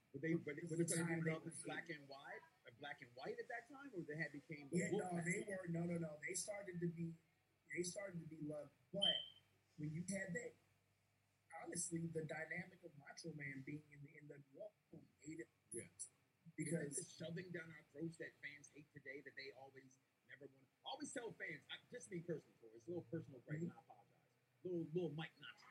black and white at that time, or they had became? No. They started to be loved, but when you had that, honestly, the dynamic of Macho Man being in the NWO made it. Yeah. Because it's shoving down our throats that fans hate today that they always never want. I always tell fans, just me personally, it's a little personal, right? And I apologize. Little Mike Knox.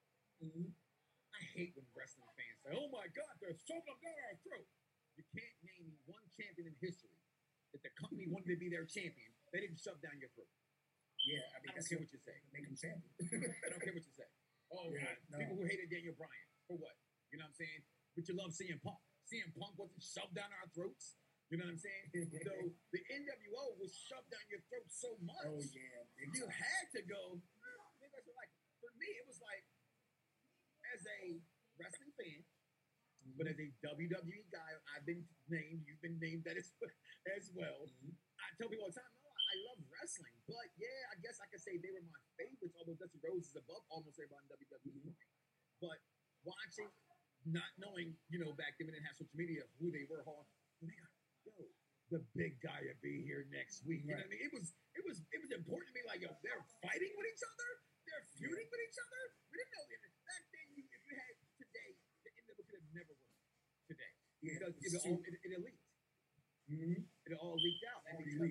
I hate when wrestling fans say, "Oh my God, they're shoving them down our throat." You can't name one champion in history that the company wanted to be their champion. They didn't shove down your throat. Yeah, I don't care what you say. Make them champion. I don't care what you say. People who hated Daniel Bryan for what? You know what I'm saying? But you love CM Punk. CM Punk wasn't shoved down our throats. You know what I'm saying? So the NWO was shoved down your throat so much. Oh yeah, you had to go. Maybe that's like for me. It was like as a wrestling fan, but as a WWE guy, I've been named. You've been named that as well. I tell people all the time, no, I love wrestling, but yeah, I guess I could say they were my favorites. Although Dusty Rhodes is above almost everybody in WWE. But watching, not knowing, back then we didn't have social media, who they were, the big guy will be here next week. You know what I mean? It was important to me. Like, they're fighting with each other, they're feuding with each other. We didn't know back then. If you had today, the NWO could have never worked today because it leaked. It all leaked out,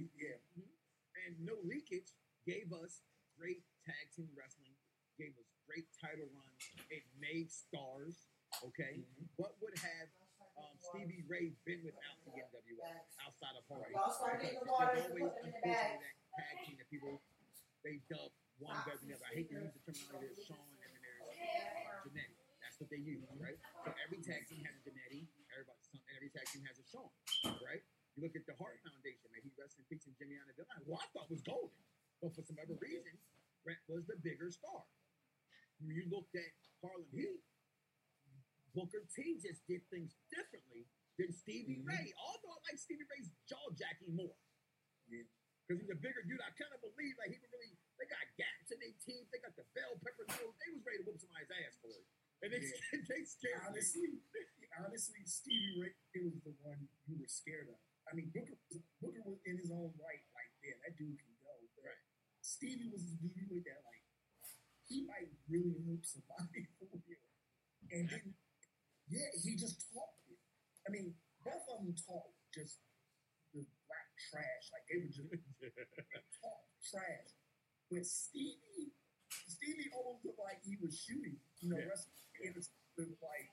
and no leakage gave us great tag team wrestling, gave us great title runs. It made stars. Okay, what would have Stevie Ray been without the NWO outside of Harlem? Because there's always, unfortunately, that tag team that people they dub one better than the other. I hate to use the terminology. There's Shawn and then there's Jannetty. That's what they use, right? So every tag team has a Jannetty. Every tag team has a Shawn, right? You look at the Hart Foundation, man. He rested in peace and Jimmy on the line. Well, I thought was golden, but for some other reason, Brett was the bigger star. When you looked at Harlem Heat, Booker T just did things differently than Stevie Ray. Although I like Stevie Ray's jaw jacking more. Because he's a bigger dude. I kind of believe like he would really. They got gaps in their teeth. They got the bell pepper nose. They was ready to whoop somebody's ass for it. And they scared. Honestly, Stevie Ray was the one you were scared of. I mean, Booker was in his own right. Like, yeah, that dude can go. Right. Stevie was the dude you looked at like he might really hurt somebody for real. And then Yeah, he just talked it. I mean, both of them talked just the black trash. Like they were just they talked trash. But Stevie almost looked like he was shooting. Wrestling. It was like,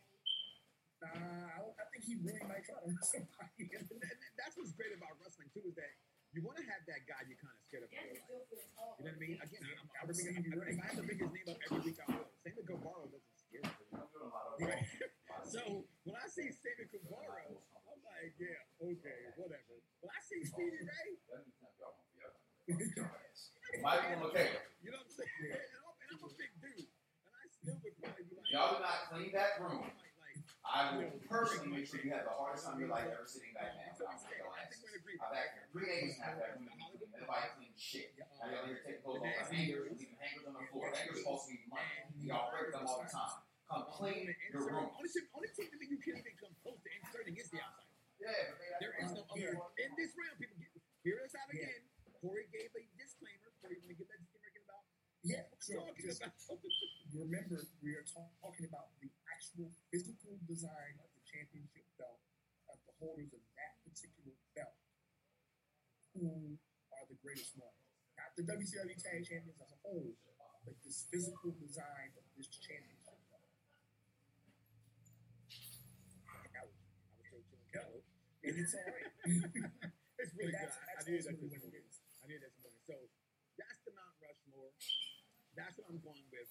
I think he really might try to hurt somebody. And that's what's great about wrestling too, is that you want to have that guy you're kind of scared of. You know what I mean? Again, if I have to bring his name up every week, I will. Sammy Guevara doesn't scare me. Right? So when I see Sammy Guevara, I'm like, yeah, okay, whatever. When I see Stevie Ray, Michael McKay. You know what I'm saying? And I'm a big dude, and I still would probably be like, y'all do not clean that room. I will personally make sure you have the hardest time of your life ever sitting back now. I've had 3 days in that room, and nobody cleaned shit. Now y'all here taking clothes off the hangers and leaving hangers on the floor. Hangers supposed to be money. Y'all break them all the time. Come clean your room. Only team to me you can't even come close to inserting is the outside. Yeah, but there is no other. In this round, people hear us out again. Corey gave a disclaimer. Corey, you want to give that disclaimer again about? Yeah, so remember, we are talking about the actual physical design of the championship belt, of the holders of that particular belt, who are the greatest ones. Not the WCW Tag Champions as a whole, but this physical design of this championship belt. I was so chill, and it's all right. It's really good. I knew that's what it is. I knew that's what it is. So that's the Mount Rushmore. That's what I'm going with.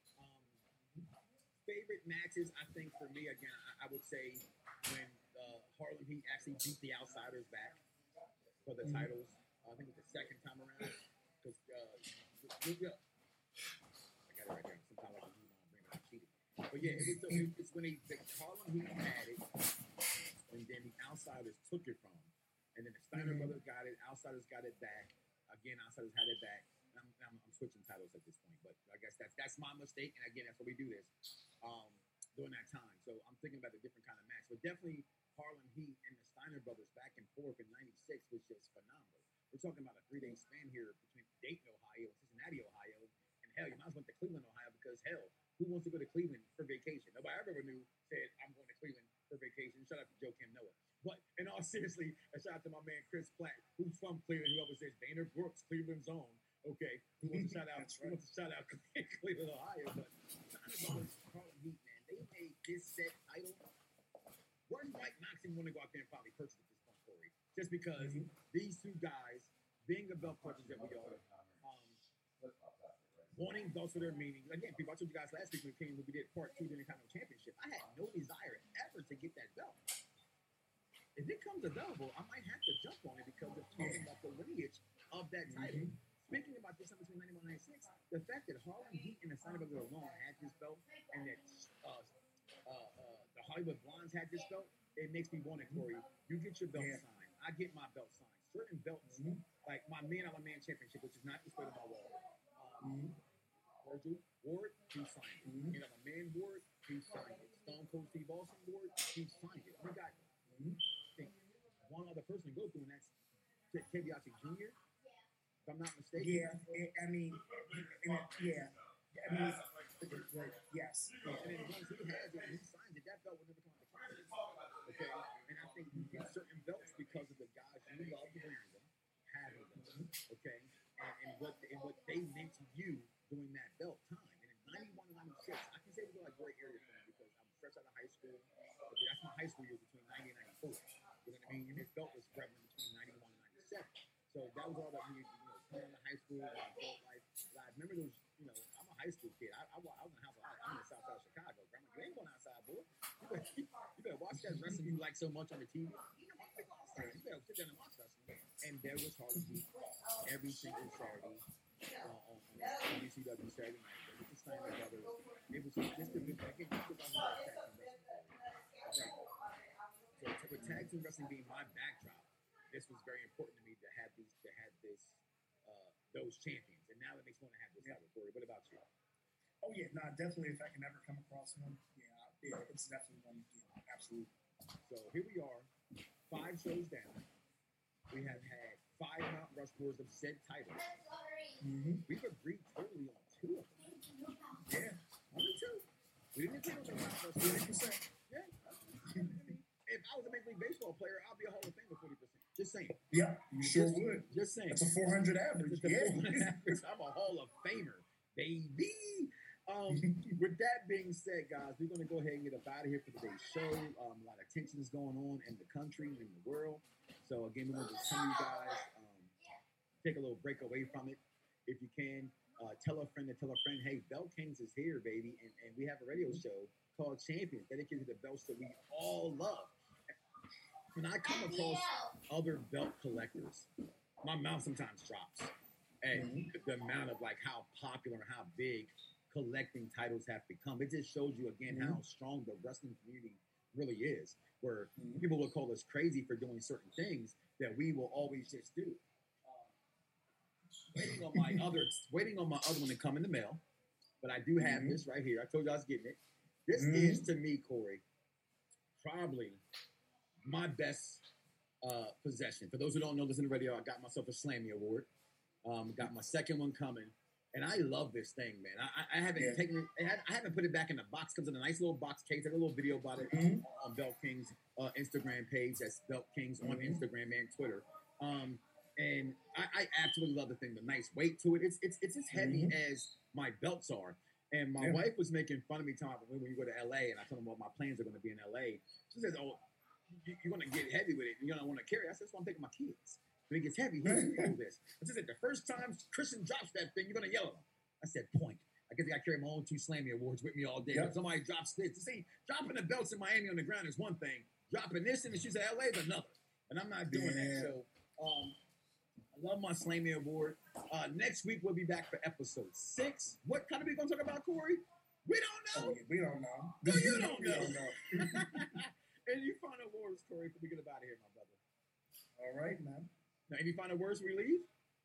Favorite matches, I think for me, again, I would say when Harlem Heat actually beat the Outsiders back for the titles. I think it was the second time around. Because I got it right there. Sometimes I bring it up cheating. But yeah, it's when the Harlem Heat had it, and then the Outsiders took it from them. And then the Steiner brothers got it. Outsiders got it back. Again, Outsiders had it back. I'm switching titles at this point, but I guess that's my mistake. And again, that's why we do this during that time. So I'm thinking about a different kind of match. But definitely Harlem Heat and the Steiner brothers back and forth in '96 was just phenomenal. We're talking about a 3-day span here between Dayton, Ohio, and Cincinnati, Ohio. And hell, you might as well went to Cleveland, Ohio, because hell, who wants to go to Cleveland for vacation? Nobody I ever knew said, I'm going to Cleveland for vacation. Shout out to Joe Kim Noah. But in all seriously, a shout out to my man Chris Platt, who's from Cleveland, whoever says Dana Brooks, Cleveland's own. Okay, who wants to shout out? Who wants to shout out Cleveland, Ohio? But Steiner brothers, Harlem Heat, man, they made this set title. Where's Mike Knox even want to go out there and probably purchase at this point, Corey? Just because these two guys, being the belt punchers that we are, wanting belts for their meaning. Again, people, I told you guys last week when we did part 2 of the Intercontinental Championship, I had no desire ever to get that belt. If it comes available, I might have to jump on it because of talking about the lineage of that title. Speaking about this between 91 and 96, the fact that Harlem Heat and the Steiner brothers alone had this belt, and that the Hollywood Blondes had this belt, it makes me want it, Corey. You get your belt signed. I get my belt signed. Certain belts, like my Man on a Man Championship, which is not displayed on my wall. Ward, he signed it. You know, my man Ward, he signed it. Stone Cold Steve Austin Ward, he signed it. We got I think one other person to go through, and that's Ted DiBiase Jr., if I'm not mistaken. Yes. And then once he has it and he signs it, that belt will never come out the closet. Okay? And I think you get certain belts because of the guys you love wearing them, having them, okay? And what they meant to you during that belt time. And in 91 and 96, I can say it was like a great area for me because I'm fresh out of high school. Okay, that's my high school years between 90 and 94. You know what I mean? And this belt was prevalent between 91 and 97. So that was all that we, coming out of high school, my adult life. I remember those, I'm a high school kid. I was in the house. I'm in the south side of Chicago. Grandma, you ain't going outside, boy. You better watch that wrestling you like so much on the TV. You better sit down and watch wrestling. And there was Harlem Heat every single Saturday on WCW Saturday night. There was the Steiner brothers. It was just a good thing. So with tag team wrestling being my backdrop, this was very important to me to have those champions, and now it makes me want to have this title. Corey, what about you? Oh yeah, no, definitely. If I can ever come across one, it's definitely one. Yeah, absolutely. So here we are, 5 shows down. We have had 5 Mount Rushmores of said titles. We've agreed totally on 2 of them. Yeah, only 2. We didn't agree on the Mount Rushmore. 30%. Yeah, I was a Major League Baseball player, I'll be a Hall of Famer 40%. Just saying. Yeah, you sure would. Just saying. That's a 400 average. Yeah. I'm a Hall of Famer, baby. With that being said, guys, we're going to go ahead and get up out of here for today's show. A lot of tension is going on in the country and in the world. So, again, we want to tell you guys, take a little break away from it if you can. Tell a friend, hey, Belt Kings is here, baby. And we have a radio show called Champions, dedicated to the belts that we all love. When I come across other belt collectors, my mouth sometimes drops. And the amount of, like, how popular and how big collecting titles have become. It just shows you, again, how strong the wrestling community really is, where people will call us crazy for doing certain things that we will always just do. Waiting on my other one to come in the mail, but I do have this right here. I told you I was getting it. This is, to me, Corey, probably my best possession. For those who don't know, listen to radio, I got myself a Slammy Award. Got my second one coming. And I love this thing, man. I haven't taken it. I haven't put it back in the box. Comes in a nice little box case. I got a little video about it on Belt Kings Instagram page. That's Belt Kings on Instagram and Twitter. And I absolutely love the thing. The nice weight to it. It's as heavy as my belts are. And my wife was making fun of me talking about when you go to LA, and I told them what my plans are going to be in LA. She says, "Oh, you're going to get heavy with it. You're going to want to carry." I said, "So I'm taking my kids. When it gets heavy, hold this." I said, "The first time Christian drops that thing, you're going to yell at him." I said, "Point." I guess I carry my own 2 Slammy Awards with me all day. If somebody drops this, see, dropping the belts in Miami on the ground is one thing. Dropping this in the streets of LA is another. And I'm not doing that. So, I love my Slammy Award. Next week, we'll be back for episode 6. What kind of we going to talk about, Corey? We don't know. We don't know. No, you don't know. Any final words, Corey, before we get out of here, my brother? All right, man. Now, any final words we leave?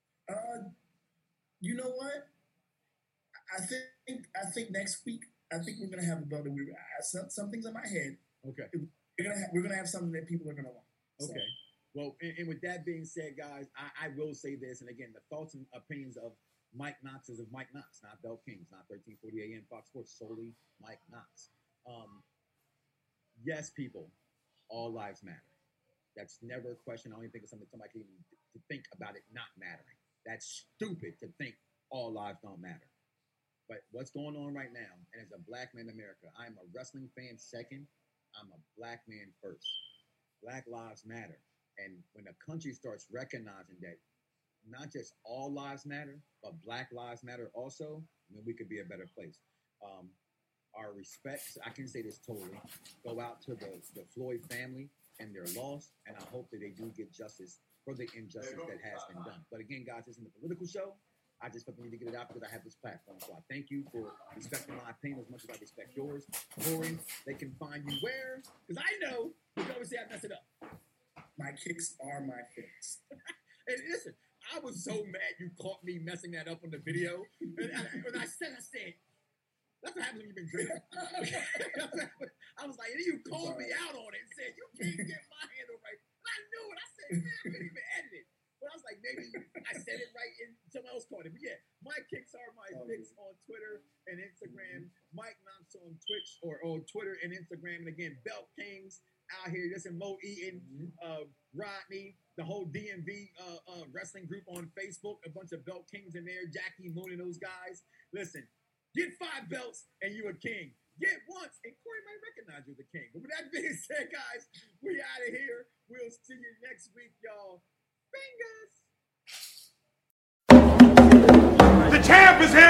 You know what? I think next week, I think we're gonna have a belt. Some things in my head. Okay. We're gonna have something that people are gonna want. So. Okay. Well, and with that being said, guys, I will say this, and again, the thoughts and opinions of Mike Knox is of Mike Knox, not Belt Kings, not 1340 AM Fox Sports, solely Mike Knox. Yes, people, all lives matter. That's never a question. I don't even think it's something somebody can even to think about it not mattering. That's stupid to think all lives don't matter. But what's going on right now, and as a black man in America, I'm a wrestling fan second. I'm a black man first. Black lives matter. And when the country starts recognizing that not just all lives matter, but black lives matter also, then we could be a better place. Our respects, I can say this totally, go out to the Floyd family and their loss, and I hope that they do get justice for the injustice that has been done. But again, guys, this isn't a political show. I just felt the need to get it out because I have this platform. So I thank you for respecting my opinion as much as I respect yours. Corey, they can find you where? Because I know you always say I mess it up. My kicks are my fix. And listen, I was so mad you caught me messing that up on the video. And when I said, that's what happens when you've been drinking. I was like, and you called me out on it and said, you can't get my handle right. And I knew it. I said, man, I couldn't even edit it. But I was like, maybe I said it right and someone else caught it. But yeah, my kicks are my picks on Twitter and Instagram. Mike Knox on Twitch or on Twitter and Instagram. And again, Belt Kings out here. Listen, Mo Eaton, Rodney, the whole DMV wrestling group on Facebook. A bunch of Belt Kings in there. Jackie Moon and those guys. Listen, get 5 belts and you a king. Get once and Corey might recognize you as a king. But with that being said, guys, we out of here. We'll see you next week, y'all. Fingers. The champ is here.